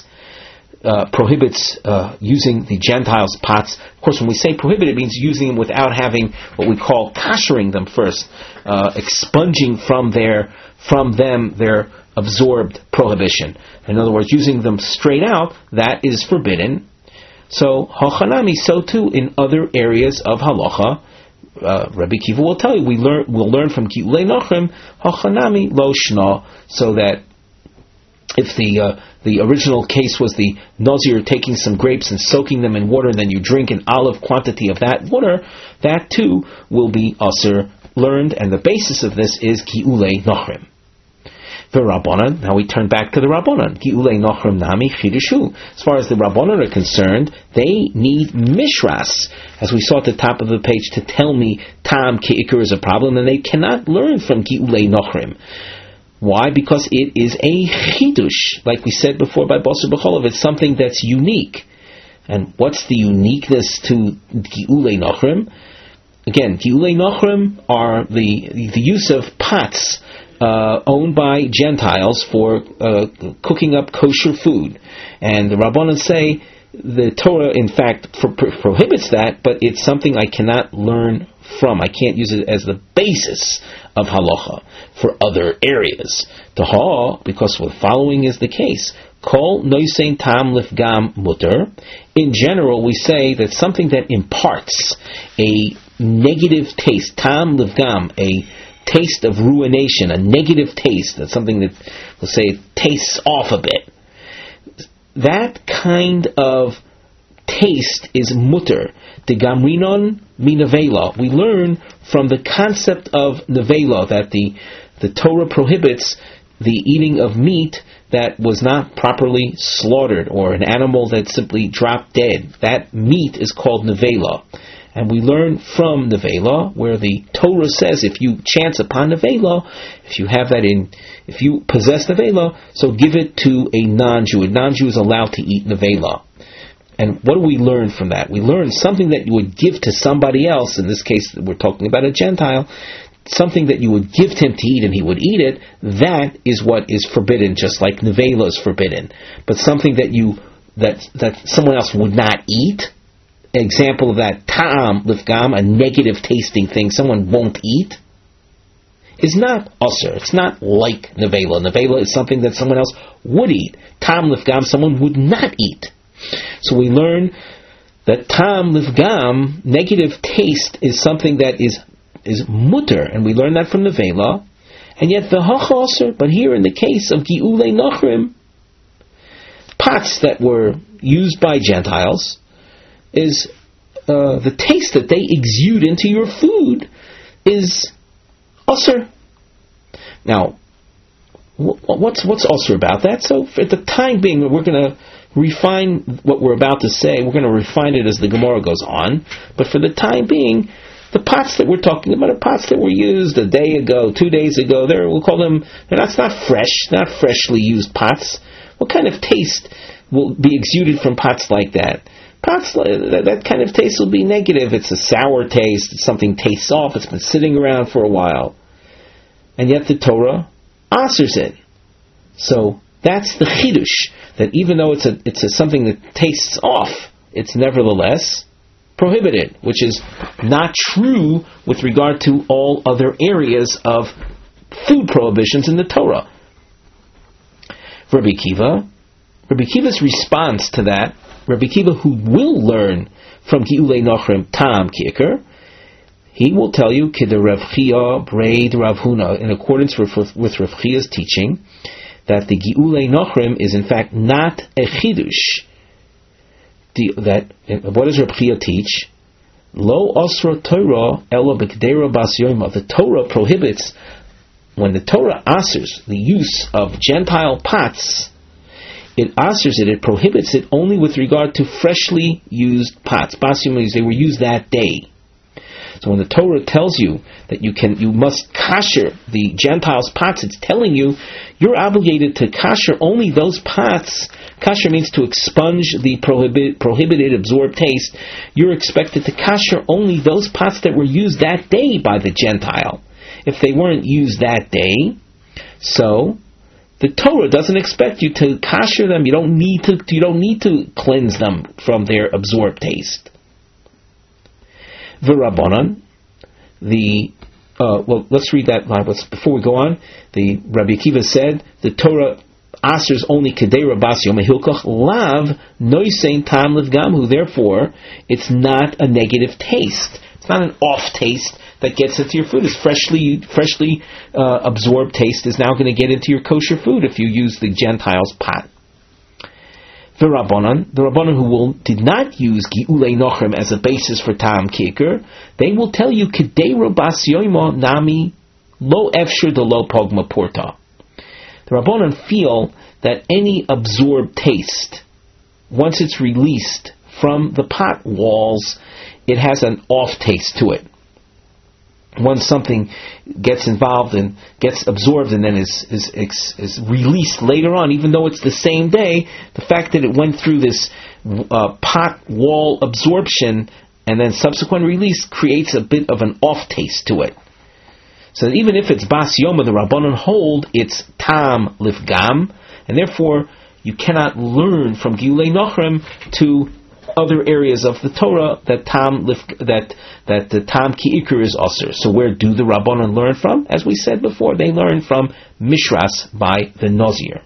using the Gentiles' pots? Of course, when we say prohibit, it means using them without having what we call koshering them first, expunging from them their absorbed prohibition. In other words, using them straight out, that is forbidden. So, hachanami, so too in other areas of halacha. Rabbi Kiva will tell you, we'll learn from Gi'ulei Nochrim, hachanami lo shna, so that if the original case was the Nazir taking some grapes and soaking them in water, and then you drink an olive quantity of that water, that too will be asur, learned, and the basis of this is Gi'ulei Nochrim. The Rabbanan, now we turn back to the Rabbanan. Gi'ulei Nochrim nami chidushu. As far as the Rabbanan are concerned, they need mishras, as we saw at the top of the page, to tell me tam ke'ikr is a problem, and they cannot learn from Gi'ulei Nochrim. Why? Because it is a chidush, like we said before by Basar B'Cholov. It's something that's unique. And what's the uniqueness to Gi'ulei Nochrim? Again, Gi'ulei Nochrim are the use of pots owned by Gentiles for cooking up kosher food. And the Rabbanan say the Torah, in fact, prohibits that, but it's something I cannot learn from. I can't use it as the basis of halacha for other areas. Because the following is the case. Kol noisein tam lifgam mutter. In general, we say that something that imparts a negative taste, tam lifgam, a taste of ruination, a negative taste, that's something that, we'll say, it tastes off a bit. That kind of taste is mutter. The gamrinon minavela. We learn from the concept of nevela that the Torah prohibits the eating of meat that was not properly slaughtered, or an animal that simply dropped dead. That meat is called nevela. And we learn from nevela, where the Torah says if you chance upon nevela, if you possess nevela, so give it to a non-Jew. A non-Jew is allowed to eat nevela. And what do we learn from that? We learn something that you would give to somebody else. In this case, we're talking about a Gentile. Something that you would give to him to eat and he would eat it. That is what is forbidden, just like nevela is forbidden. But something that someone else would not eat. An example of that, ta'am lifgam, a negative tasting thing someone won't eat, is not usr. It's not like nevela. Nevela is something that someone else would eat. Ta'am lifgam, someone would not eat. So we learn that ta'am lifgam, negative taste, is something that is mutter, and we learn that from nevela. And yet the hachasr, but here in the case of Gi'ulei Nochrim, pots that were used by Gentiles, is the taste that they exude into your food is usr. Now, what's usr about that? So at the time being, we're going to refine what we're about to say. We're going to refine it as the Gemara goes on. But for the time being, the pots that we're talking about are pots that were used a day ago, 2 days ago. We'll call them, that's not fresh, not freshly used pots. What kind of taste will be exuded from pots like that? Pots, that kind of taste will be negative. It's a sour taste. Something tastes off. It's been sitting around for a while. And yet the Torah answers it. So that's the chidush, that even though it's something that tastes off, it's nevertheless prohibited, which is not true with regard to all other areas of food prohibitions in the Torah. Rabbi Kiva's response to that, Rabbi Kiva, who will learn from Gi'ulei Nochrim Tam Ki'ikr, he will tell you, K'de Rav Chia Braid Rav Huna, in accordance with Rav Chia's teaching, that the Gi'ulei Nochrim is in fact not a chidush. what does Reb Chia teach? Lo osra Torah elo b'kedera bas yoima. The Torah prohibits, when the Torah asers the use of Gentile pots, it prohibits it only with regard to freshly used pots. Bas yoima, they were used that day. So when the Torah tells you that you must kasher the Gentiles' pots, it's telling you you're obligated to kasher only those pots. Kasher means to expunge the prohibited absorbed taste. You're expected to kasher only those pots that were used that day by the Gentile. If they weren't used that day, so the Torah doesn't expect you to kasher them. You don't need to cleanse them from their absorbed taste. The Rabbanan, let's read that line. Before we go on, the Rabbi Akiva said the Torah asers only kedera bas yom hilkach lav noisein tam livgamhu. Therefore, it's not a negative taste. It's not an off taste that gets into your food. It's freshly absorbed taste is now going to get into your kosher food if you use the Gentiles' pot. The Rabbanan who did not use Gi'ulei Nochem as a basis for Ta'am Kiker, they will tell you Kedera Bas Yoima Nami Lo Efshir de Lo Pogma Porta. The Rabbanan feel that any absorbed taste, once it's released from the pot walls, it has an off taste to it. Once something gets involved and gets absorbed and then is released later on, even though it's the same day, the fact that it went through this pot wall absorption and then subsequent release creates a bit of an off taste to it. So even if it's Bas Yoma, the Rabbanan hold it's Tam Lifgam, and therefore you cannot learn from Giulei Nochem to other areas of the Torah that the Tam Ki Iker is Aser. So where do the Rabbanan learn from? As we said before, they learn from Mishras by the Nazir.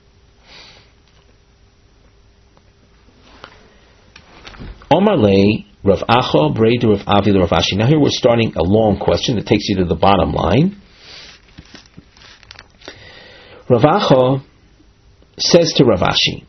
Omar Lei Rav Acha Breder Rav Avi Rav Ashi. Now here we're starting a long question that takes you to the bottom line. Rav Acha says to Rav Ashi,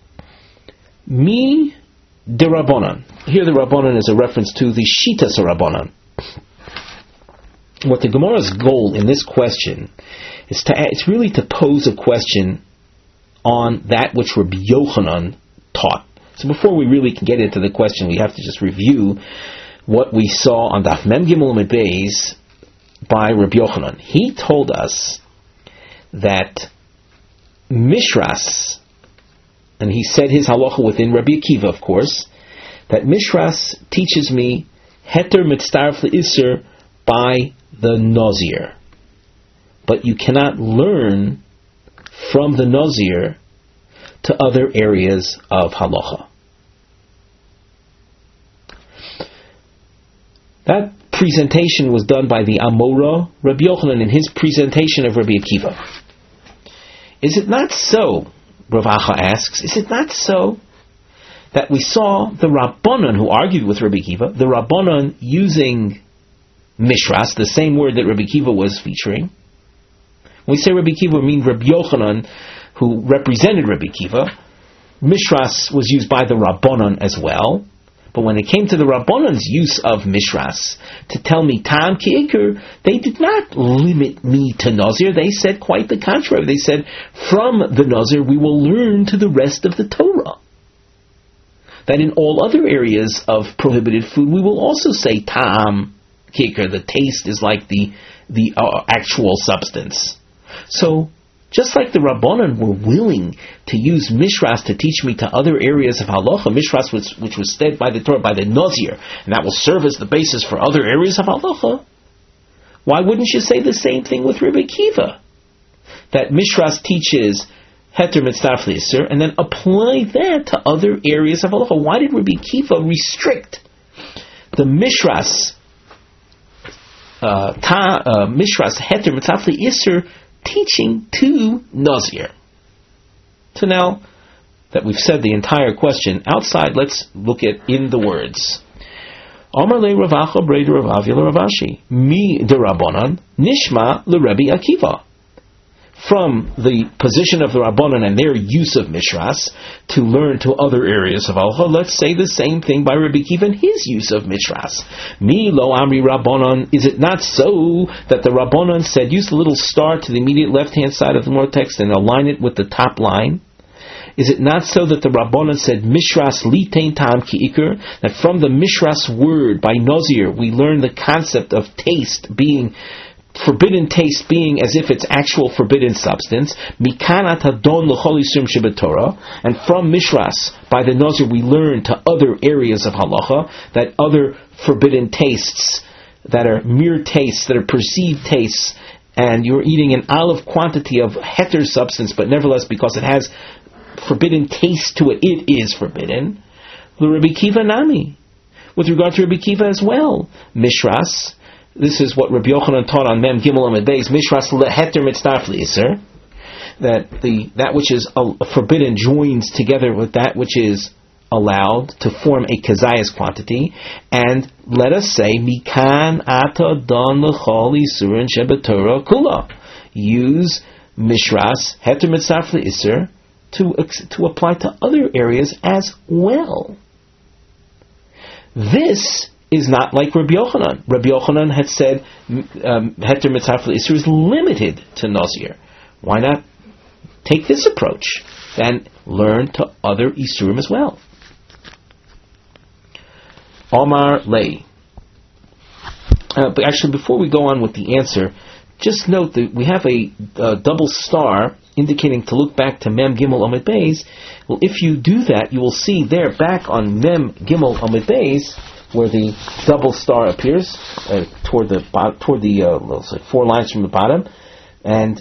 Mi the Rabbanan. Here the Rabbanan is a reference to the Shitas Rabbanan. What the Gemara's goal in this question is it's really to pose a question on that which Rabbi Yochanan taught. So before we really can get into the question, we have to just review what we saw on Daf Mem Gimel Amud Beis by Rabbi Yochanan. He told us that Mishras, and he said his halacha within Rabbi Akiva, of course, that Mishras teaches me heter mitztarf le'isser by the Nazir. But you cannot learn from the Nazir to other areas of halacha. That presentation was done by the Amora, Rabbi Yochanan, in his presentation of Rabbi Akiva. Is it not so, Rav Acha asks, is it not so that we saw the Rabbanan who argued with Rabbi Akiva, the Rabbanan using Mishras, the same word that Rabbi Akiva was featuring? When we say Rabbi Akiva, we mean Rabbi Yochanan, who represented Rabbi Akiva. Mishras was used by the Rabbanan as well. But when it came to the Rabbanan's use of Mishras to tell me Tam Ki Iker, they did not limit me to Nazir. They said quite the contrary. They said, from the Nazir we will learn to the rest of the Torah. That in all other areas of prohibited food we will also say Tam Ki Iker. The taste is like the actual substance. So, just like the Rabbanan were willing to use Mishras to teach me to other areas of halacha, Mishras which was said by the Torah, by the Nazir, and that will serve as the basis for other areas of halacha, why wouldn't you say the same thing with Rabbi Akiva? That Mishras teaches heter mitzdarf le'isur, and then apply that to other areas of halacha. Why did Rabbi Akiva restrict the Mishras, Mishras heter mitzdarf le'isur, teaching to Nazir? So now that we've said the entire question outside, let's look at in the words. Amar le Rav Acha Breder Rav Avi Rav Ashi mi de Rabbanan nishma le Rabbi Akiva. from the position of the Rabbanon and their use of Mishras to learn to other areas of halacha. Let's say the same thing by Rabbi Akiva and his use of Mishras. Mi lo amri Rabbanon. Is it not so that the Rabbanon said, use the little star to the immediate left-hand side of the Gemara text and align it with the top line? Is it not so that the Rabbanon said, Mishras litain tam ki iker, that from the Mishras word by Nozir we learn the concept of taste being, forbidden taste being as if it's actual forbidden substance, mikanat hadon l'chol yisurim shebetorah, and from Mishras by the Nozir we learn to other areas of halacha, that other forbidden tastes that are mere tastes, that are perceived tastes, and you're eating an olive quantity of heter substance, but nevertheless because it has forbidden taste to it, it is forbidden. The Rabbi Akiva nami. With regard to Rabbi Akiva as well, Mishras, this is what Rabbi Yochanan taught on Mem Gimel Amud Beis, Mishras leheter mitzdarf li'isr, that which is forbidden joins together with that which is allowed to form a kazayas quantity, and let us say, Mikan ata don l'chol isurin shebetorah kula. Use Mishras, heter mitzdarf li'isr, to apply to other areas as well. This is not like Rabbi Yochanan. Rabbi Yochanan had said heter mitzdarf li'isr is limited to Nazir. Why not take this approach and learn to other isurim as well? Omar Lei. But actually, before we go on with the answer, just note that we have a double star indicating to look back to Mem Gimel Amud Beis. Well, if you do that, you will see there back on Mem Gimel Amud Beis where the double star appears toward the 4 lines from the bottom, and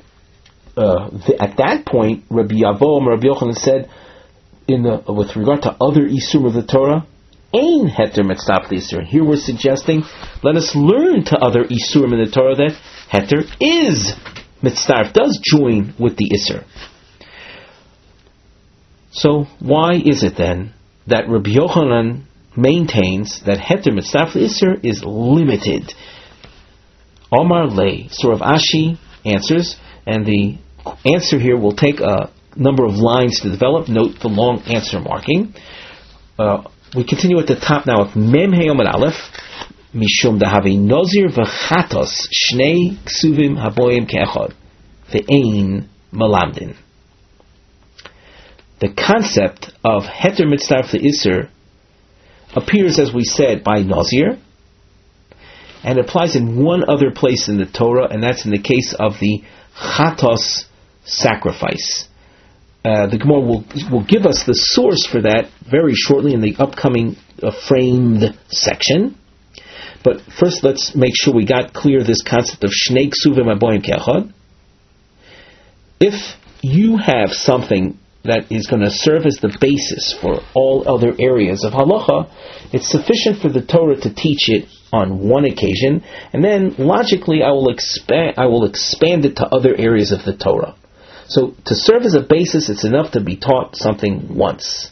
at that point, Rabbi Yavo, Rabbi Yochanan said, with regard to other isurim of the Torah, Ein heter mitzdarf li'isur. Here we're suggesting, let us learn to other isurim in the Torah that heter is mitzdarf, does join with the isur. So why is it then that Rabbi Yochanan maintains that heter mitzdarf li'isur is limited? Omar Lei. So Rav Ashi answers, and the answer here will take a number of lines to develop. Note the long answer marking. We continue at the top now with Mem Hey Amud Aleph. Mishum dahavi nozir v'chatos shnei ksuvim haboyim ke'echad ve'ein malamdin. The concept of heter mitzdarf li'isur appears, as we said, by Nozir, and applies in one other place in the Torah, and that's in the case of the chatos sacrifice. The Gemara will give us the source for that very shortly in the upcoming framed section. But first, let's make sure we got clear this concept of shnei ksuvim haboyim ke'echad. If you have something that is going to serve as the basis for all other areas of halacha, it's sufficient for the Torah to teach it on one occasion, and then logically I will expand it to other areas of the Torah. So to serve as a basis, it's enough to be taught something once.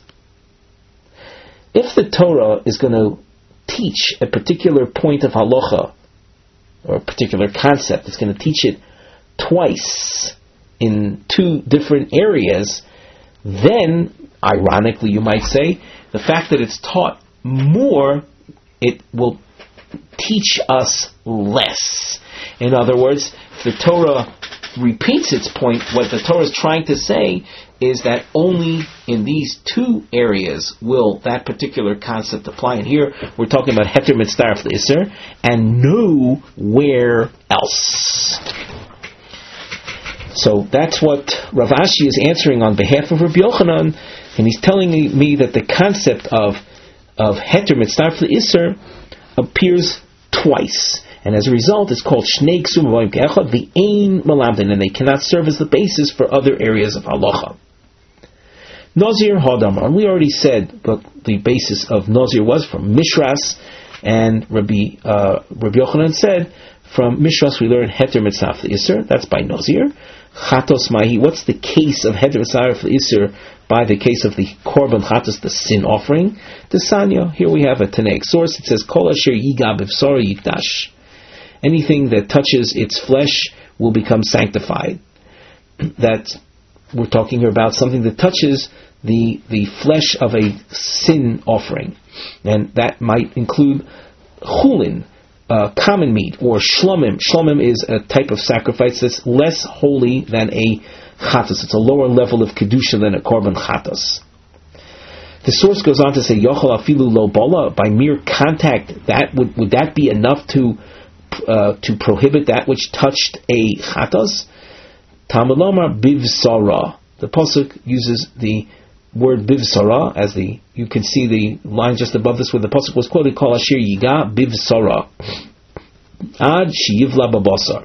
If the Torah is going to teach a particular point of halacha, or a particular concept, it's going to teach it twice in 2 different areas, then, ironically you might say, the fact that it's taught more, it will teach us less. In other words, if the Torah repeats its point, what the Torah is trying to say is that only in these 2 areas will that particular concept apply. And here we're talking about heter mitzdarf li'isur, and nowhere else. So that's what Rav Ashi is answering on behalf of Rabbi Yochanan, and he's telling me that the concept of heter mitzdarf li'isur appears twice, and as a result it's called shnei ksuvim haboyim ke'echad ve'ein malamdin, and they cannot serve as the basis for other areas of halacha. Nazir hadamar, and we already said what the basis of Nazir was from Mishras, and Rabbi Yochanan said from Mishras we learn heter mitzdarf li'isur, that's by Nazir. Chatos mahi, what's the case of heter mitzdarf li'isur by the case of the korban chatos, the sin offering? The Sanya, here we have a Tanaic source. It says, Kol asher yiga b'bsara yikdash. Anything that touches its flesh will become sanctified. that we're talking here about something that touches the flesh of a sin offering, and that might include chulin, common meat, or shlomim. Shlomim is a type of sacrifice that's less holy than a chatas. It's a lower level of kedusha than a korban chatas. The source goes on to say, yochel afilu lo bola, by mere contact, that would that be enough to prohibit that which touched a chatas? Talmud lomar bivsara. The pasuk uses the word bivsara as you can see the line just above this where the pasuk was quoted, kol asher yiga bivsara ad sheyivla babasar,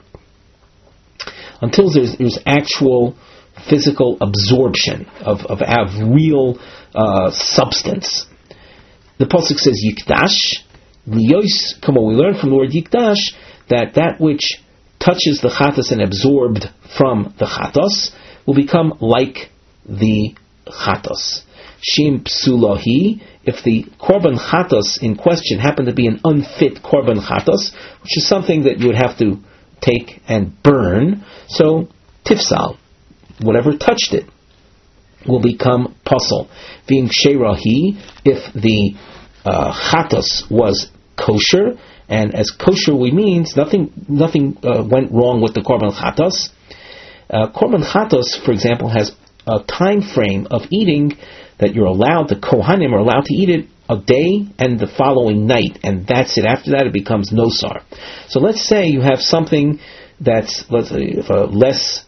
until there's actual physical absorption of real substance. The pasuk says yikdash liyos, come on, we learn from the word yikdash that which touches the chatas and absorbed from the chatas will become like the chatas. Shim psulahi, if the korban chatas in question happened to be an unfit korban chatas, which is something that you would have to take and burn, so tifsal, whatever touched it, will become pasul. Being sheirahi, if the chatas was kosher, and as kosher we means nothing went wrong with the korban chatas. Korban chatas, for example, has a time frame of eating that you're allowed, the kohanim are allowed to eat it a day and the following night, and that's it. After that it becomes nosar. So let's say you have something that's, let's say, of a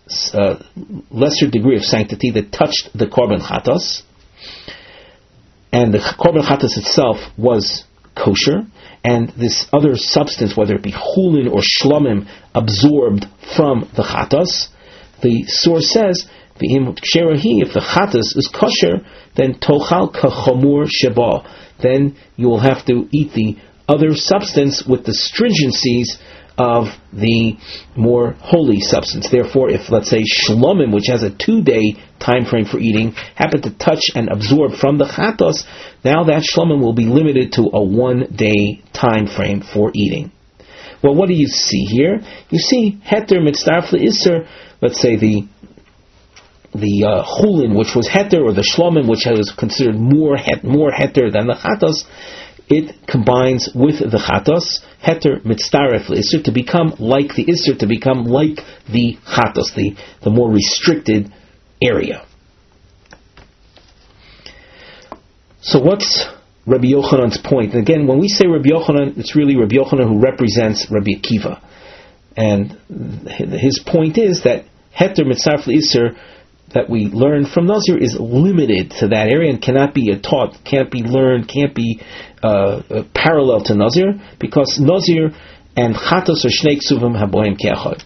lesser degree of sanctity that touched the korban chatas, and the korban chatas itself was kosher, and this other substance, whether it be chulin or shlomim, absorbed from the chatas. The source says, if the chatas is kosher, then tochal kachamur sheba, then you will have to eat the other substance with the stringencies of the more holy substance. Therefore, if, let's say, shlomim, which has a 2-day time frame for eating, happen to touch and absorb from the chatas, now that shlomim will be limited to a 1-day time frame for eating. Well, what do you see here? You see heter mitzdarf le'isser, let's say the chulin, which was heter, or the shlomim, which was considered more heter than the chatas, it combines with the chatas, heter mitzdaref l'isser, to become like the isser, to become like the chatas, the more restricted area. So what's Rabbi Yochanan's point? And again, when we say Rabbi Yochanan, it's really Rabbi Yochanan who represents Rabbi Akiva. And his point is that heter mitzdaref l'isser that we learn from Nazir is limited to that area and cannot be taught, can't be learned, can't be parallel to Nazir, because Nazir and Chatos are Shnei Ksuvim Haboim Ke'achad.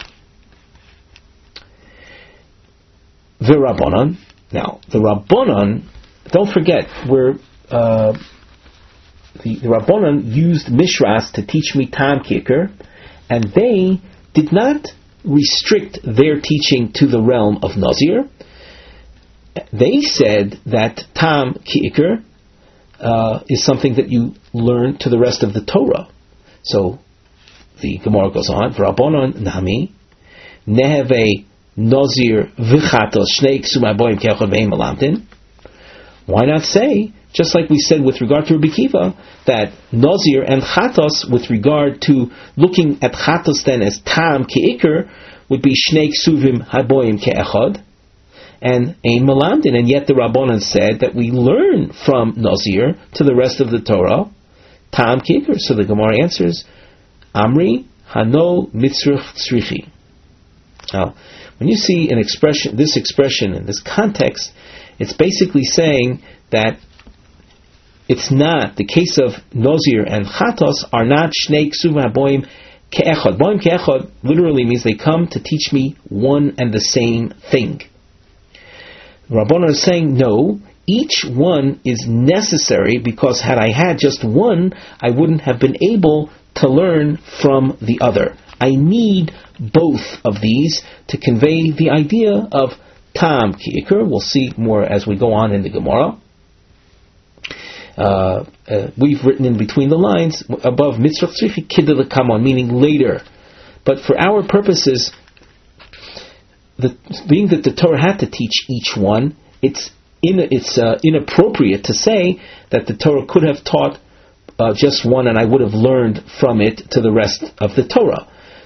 The Rabbanan. Now, the Rabbanan, don't forget, the Rabbanan used Mishras to teach me Tam Kicker, and they did not restrict their teaching to the realm of Nazir. They said that Tam Ki'ikr is something that you learn to the rest of the Torah. So the Gemara goes on, V'Rabbanon Nami Neheve Nazir V'Chatos Shnei Ksum Aboim Ke'achad Ve'im Alamtin. Why not say, just like we said with regard to Rabbi Kiva, that Nazir and Chatos, with regard to looking at Chatos then as Tam Ki'ikr, would be Shnei Ksuvim Haboim Ke'achad, and Ein Malamdin, and yet the Rabbanan said that we learn from Nazir to the rest of the Torah, Tam Ki'ikr. So the Gemara answers, Amri Hano Mitzrich Tzrichi. Now, when you see this expression in this context, it's basically saying that it's not, the case of Nazir and Chatos are not Shnei Ksuvim Haboim Ke'echad. Boim Ke'echad literally means they come to teach me one and the same thing. Rabbanan is saying, no, each one is necessary, because had I had just one, I wouldn't have been able to learn from the other. I need both of these to convey the idea of Tam Ki'ikr. We'll see more as we go on in the Gemara. We've written in between the lines above, Mitzvah Tzrichi Kidda L'Kamon, meaning later. But for our purposes, being that the Torah had to teach each one, it's inappropriate to say that the Torah could have taught just one and I would have learned from it to the rest of the Torah.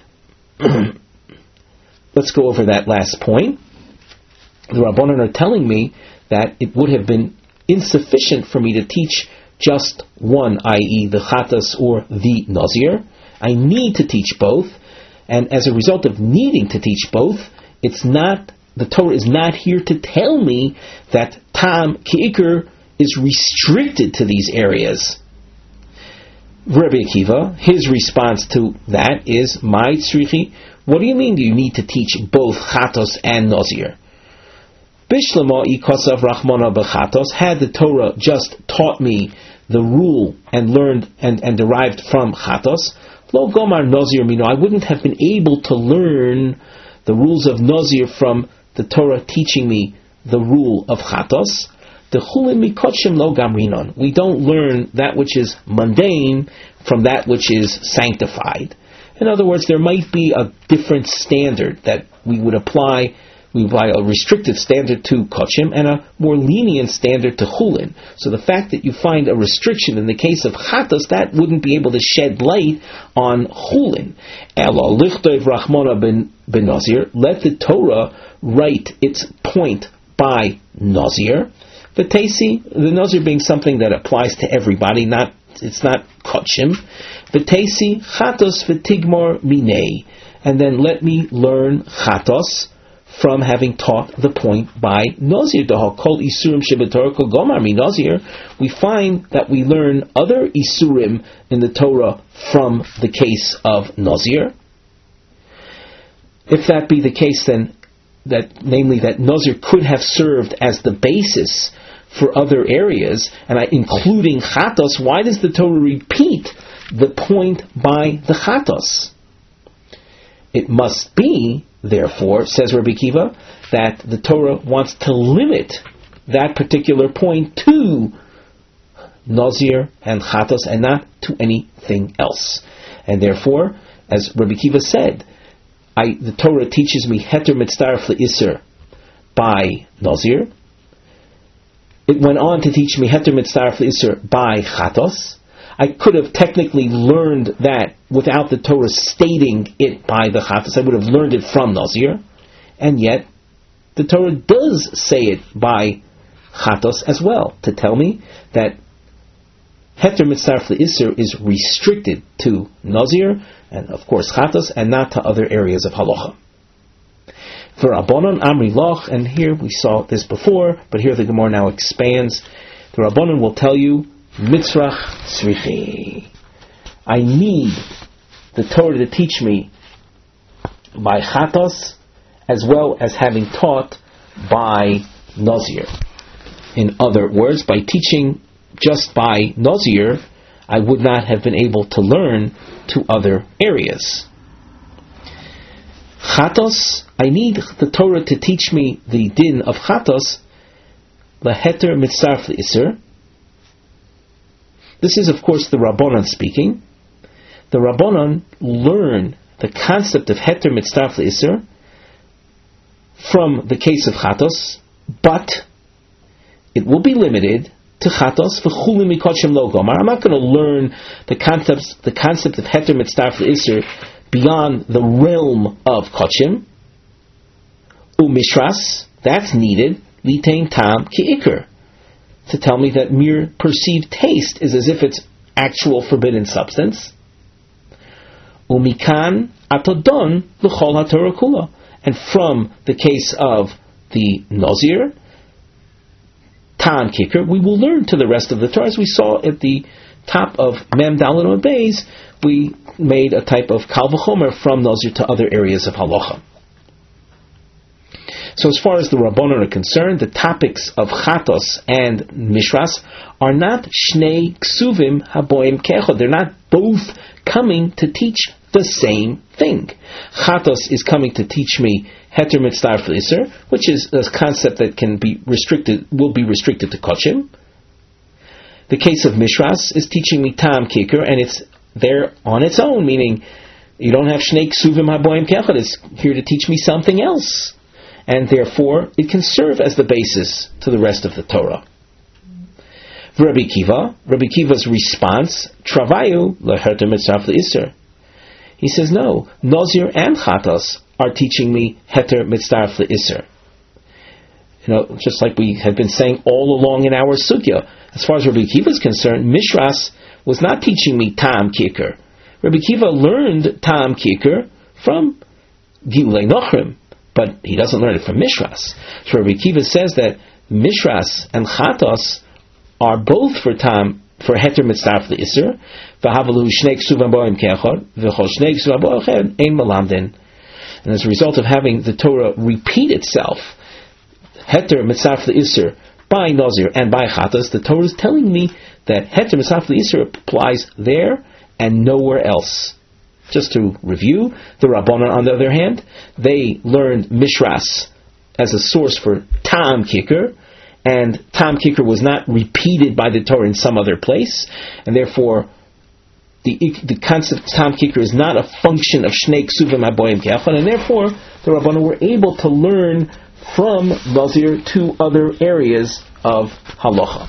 Let's go over that last point. The Rabbanan are telling me that it would have been insufficient for me to teach just one, i.e. the Chatas or the Nazir. I need to teach both, and as a result of needing to teach both, the Torah is not here to tell me that Tam Ki'ikr is restricted to these areas. Rabbi Akiva, his response to that is, "My tzrichi, what do you mean? Do you need to teach both Chatos and Nazir? Bishlama ikosav rachmana b'chatos. Had the Torah just taught me the rule and learned and derived from Chatos, lo gomar Nazir mino, I wouldn't have been able to learn the rules of Nazir from the Torah teaching me the rule of Chatos. The chulin mikochim lo gamrinon. We don't learn that which is mundane from that which is sanctified. In other words, there might be a different standard that we would apply. We apply a restricted standard to kochim and a more lenient standard to chulin. So the fact that you find a restriction in the case of chatos, that wouldn't be able to shed light on chulin. Ela lichtov rachmana ben nazir. Let the Torah write its point by nazir. V'teisi, the nazir being something that applies to everybody, it's not kochim. V'teisi chatos v'tigmor minei, and then let me learn chatos from having taught the point by Nazir. Kol isurim shebetorah kol gomar mi Nazir. We find that we learn other isurim in the Torah from the case of Nazir. If that be the case, then namely that Nazir could have served as the basis for other areas, and including Chatos, why does the Torah repeat the point by the Chatos? It must be, therefore, says Rabbi Akiva, that the Torah wants to limit that particular point to Nazir and Chatos and not to anything else. And therefore, as Rabbi Akiva said, the Torah teaches me Heter Mitzdaref L'Isser by Nazir. It went on to teach me Heter Mitzdaref L'Isser by Chatos. I could have technically learned that without the Torah stating it by the Chatos. I would have learned it from Nazir. And yet, the Torah does say it by Chatos as well, to tell me that Heter Mitzdaref L'Isser is restricted to Nazir, and of course Chatos, and not to other areas of Halacha. For Rabbanon Amri Loch, and here we saw this before, but here the Gemara now expands. The Rabbanon will tell you, Mitzrach Tzrichi. I need the Torah to teach me by Chatos, as well as having taught by Nazir. In other words, by teaching just by Nazir, I would not have been able to learn to other areas. Chatos, I need the Torah to teach me the din of Chatos, Leheter Mitzdaref L'Isser. This is, of course, the Rabbanan speaking. The Rabbanan learn the concept of Heter Mitzdaref L'Isser from the case of Chatos, but it will be limited to Chatos v'chulin mikochim lo gomar. I'm not going to learn the concept of Heter Mitzdaref L'Isser beyond the realm of kochim. Umishras, that's needed, litain tam ki'ikr, to tell me that mere perceived taste is as if it's actual forbidden substance. Umikan atodon l'chol haTorah kula, and from the case of the Nazir, tam ki'ikr, we will learn to the rest of the Torah. As we saw at the top of Mem Daled Amud Beis, we made a type of Kal V'chomer from Nazir to other areas of Halacha. So as far as the Rabbanon are concerned, the topics of Chatos and Mishras are not Shnei Ksuvim Haboim Kechod. They're not both coming to teach the same thing. Chatos is coming to teach me Heter Mitzdaref L'Isser, which is a concept that will be restricted to Kochim. The case of Mishras is teaching me Tam Ki'ikr, and it's there on its own, meaning you don't have Shnei Ksuvim Haboim Kechod. It's here to teach me something else. and therefore it can serve as the basis to the rest of the Torah. Rabbi Kiva's response, Travayu leheter mitzraf le'isur. He says, no, Nazir and Chatas are teaching me heter mitzraf le'isur. Just like we have been saying all along in our sugya. As far as Rabbi Kiva is concerned, Mishras was not teaching me Tam Kikr. Rabbi Kiva learned Tam Kikr from Gilulei Nochrim, but he doesn't learn it from Mishras. So Rabbi Kiva says that Mishras and Chatos are both for heter mitzraf le'isur, v'havalu shnei ksuvam bo'im ke'echad, v'chol shnei ksuvam bo'achad ein malamdin. And as a result of having the Torah repeat itself, heter mitzraf le'isur, by Nazir and by Chatas, the Torah is telling me that heter mitzraf le'isur applies there and nowhere else. Just to review, the Rabbanan, on the other hand, they learned Mishras as a source for Tam Kikr, and Tam Kikr was not repeated by the Torah in some other place, and therefore the concept of Tam Kikr is not a function of Shnei Ksuvim Aboyim Ke'achad, and therefore the Rabbanan were able to learn from Nazir to other areas of Halacha.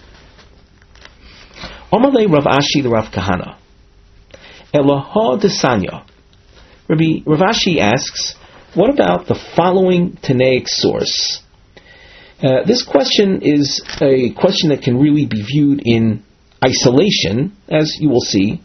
Amalei Rav Ashi the Rav Kahana. Eloha Desanya. Rav Ashi asks, what about the following Tanaic source? This question is a question that can really be viewed in isolation, as you will see.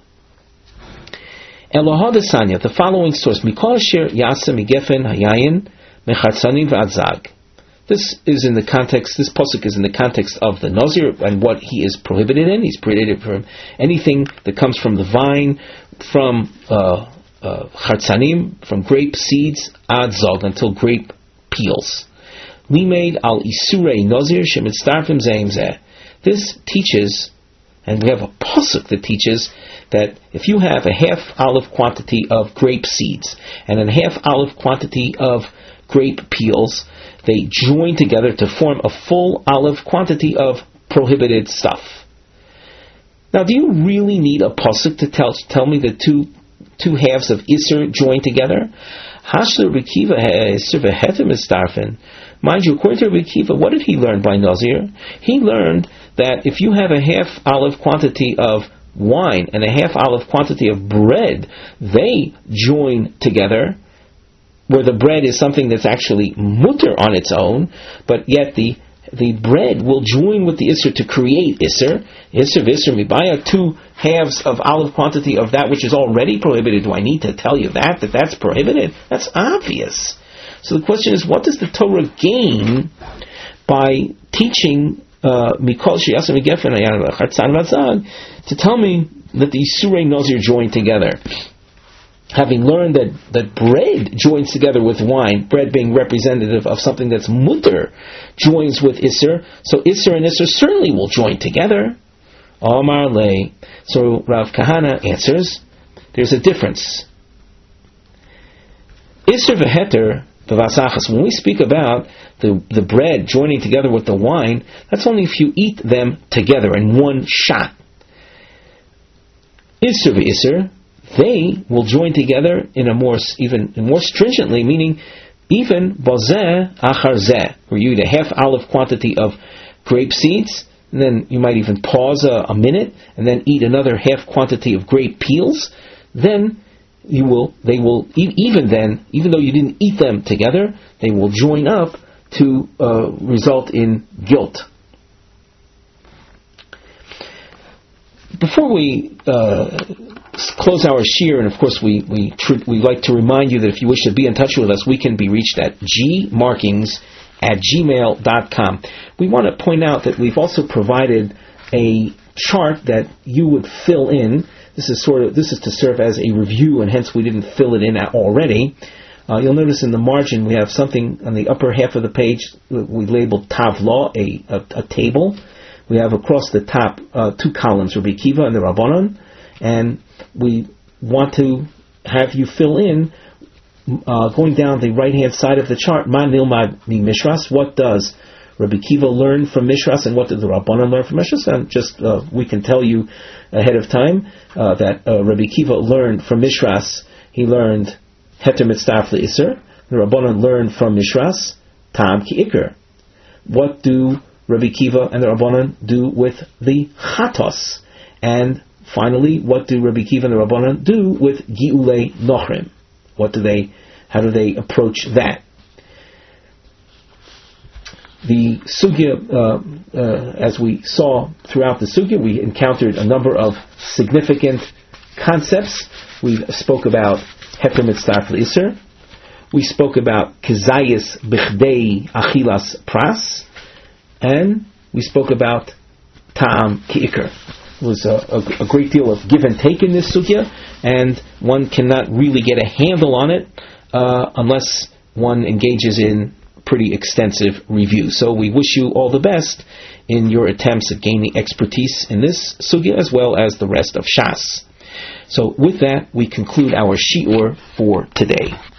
Eloha Desanya, the following source, Mikol Asher Yasa Migefen Hayayin Mechatzanim V'Adzag. This is in the context, this pasuk is in the context of the Nazir and what he is prohibited in. He's prohibited from anything that comes from the vine, from Chatzanim, from grape seeds, Adzag, until grape peels. Limeid al Isurei Nazir Shemitztarfim Zeim Zeh. This teaches, and we have a pasuk that teaches, that if you have a half olive quantity of grape seeds and a half olive quantity of grape peels, they join together to form a full olive quantity of prohibited stuff. Now, do you really need a pasuk to tell me that two halves of Isser join together? Mind you, according to Rabbi Kiva, what did he learn by Nazir? He learned that if you have a half olive quantity of wine and a half olive quantity of bread, they join together, where the bread is something that's actually mutter on its own, but yet the bread will join with the Isser to create Isser. Isser v'Isser mibaya, two halves of olive quantity of that which is already prohibited. Do I need to tell you that's prohibited? That's obvious. So the question is, what does the Torah gain by teaching Mikol Sheyasa Migefen Hayayin Mechatzanim V'Adzag to tell me that the Isurei Nazir join together? Having learned that bread joins together with wine, bread being representative of something that's mutter, joins with Isser, so Isser and Isser certainly will join together. Amar lei. So Rav Kahana answers, there's a difference. Isser v'heter v'vasachas. When we speak about the bread joining together with the wine, that's only if you eat them together in one shot. Isser v'Isser, they will join together in more stringently, meaning even bazeh achar zeh, where you eat a half olive quantity of grape seeds, and then you might even pause a minute, and then eat another half quantity of grape peels. Then they will even though you didn't eat them together, they will join up to result in guilt. Before we close our shir, and of course we like to remind you that if you wish to be in touch with us, we can be reached at gmarkings@gmail.com. We want to point out that we've also provided a chart that you would fill in. This is to serve as a review, and hence we didn't fill it in already. You'll notice in the margin we have something on the upper half of the page we labeled Tavla, a table. We have across the top two columns, Rabbi Kiva and the Rabbanon, and we want to have you fill in, going down the right-hand side of the chart, Ma Nilmad Mi Mishras, what does Rabbi Kiva learn from Mishras, and what did the Rabbanon learn from Mishras? And just we can tell you ahead of time that Rabbi Kiva learned from Mishras, he learned Heter Mitzdarf Le'Isser, the Rabbanan learn from Mishras? Tam ki Iker. What do Rabbi Kiva and the Rabbanan do with the Chatos? And finally, what do Rabbi Kiva and the Rabbanan do with Giulei Nochrim? How do they approach that? The sugya, as we saw throughout the sugya, we encountered a number of significant concepts. We spoke about Heter Mitzdarf L'Isser. We spoke about Kezayis Bichdei Achilas Pras. And we spoke about Ta'am Ki'ikr. It was a great deal of give and take in this sugya, and one cannot really get a handle on it unless one engages in pretty extensive review. So we wish you all the best in your attempts at gaining expertise in this sugya as well as the rest of Shas. So with that, we conclude our shiur for today.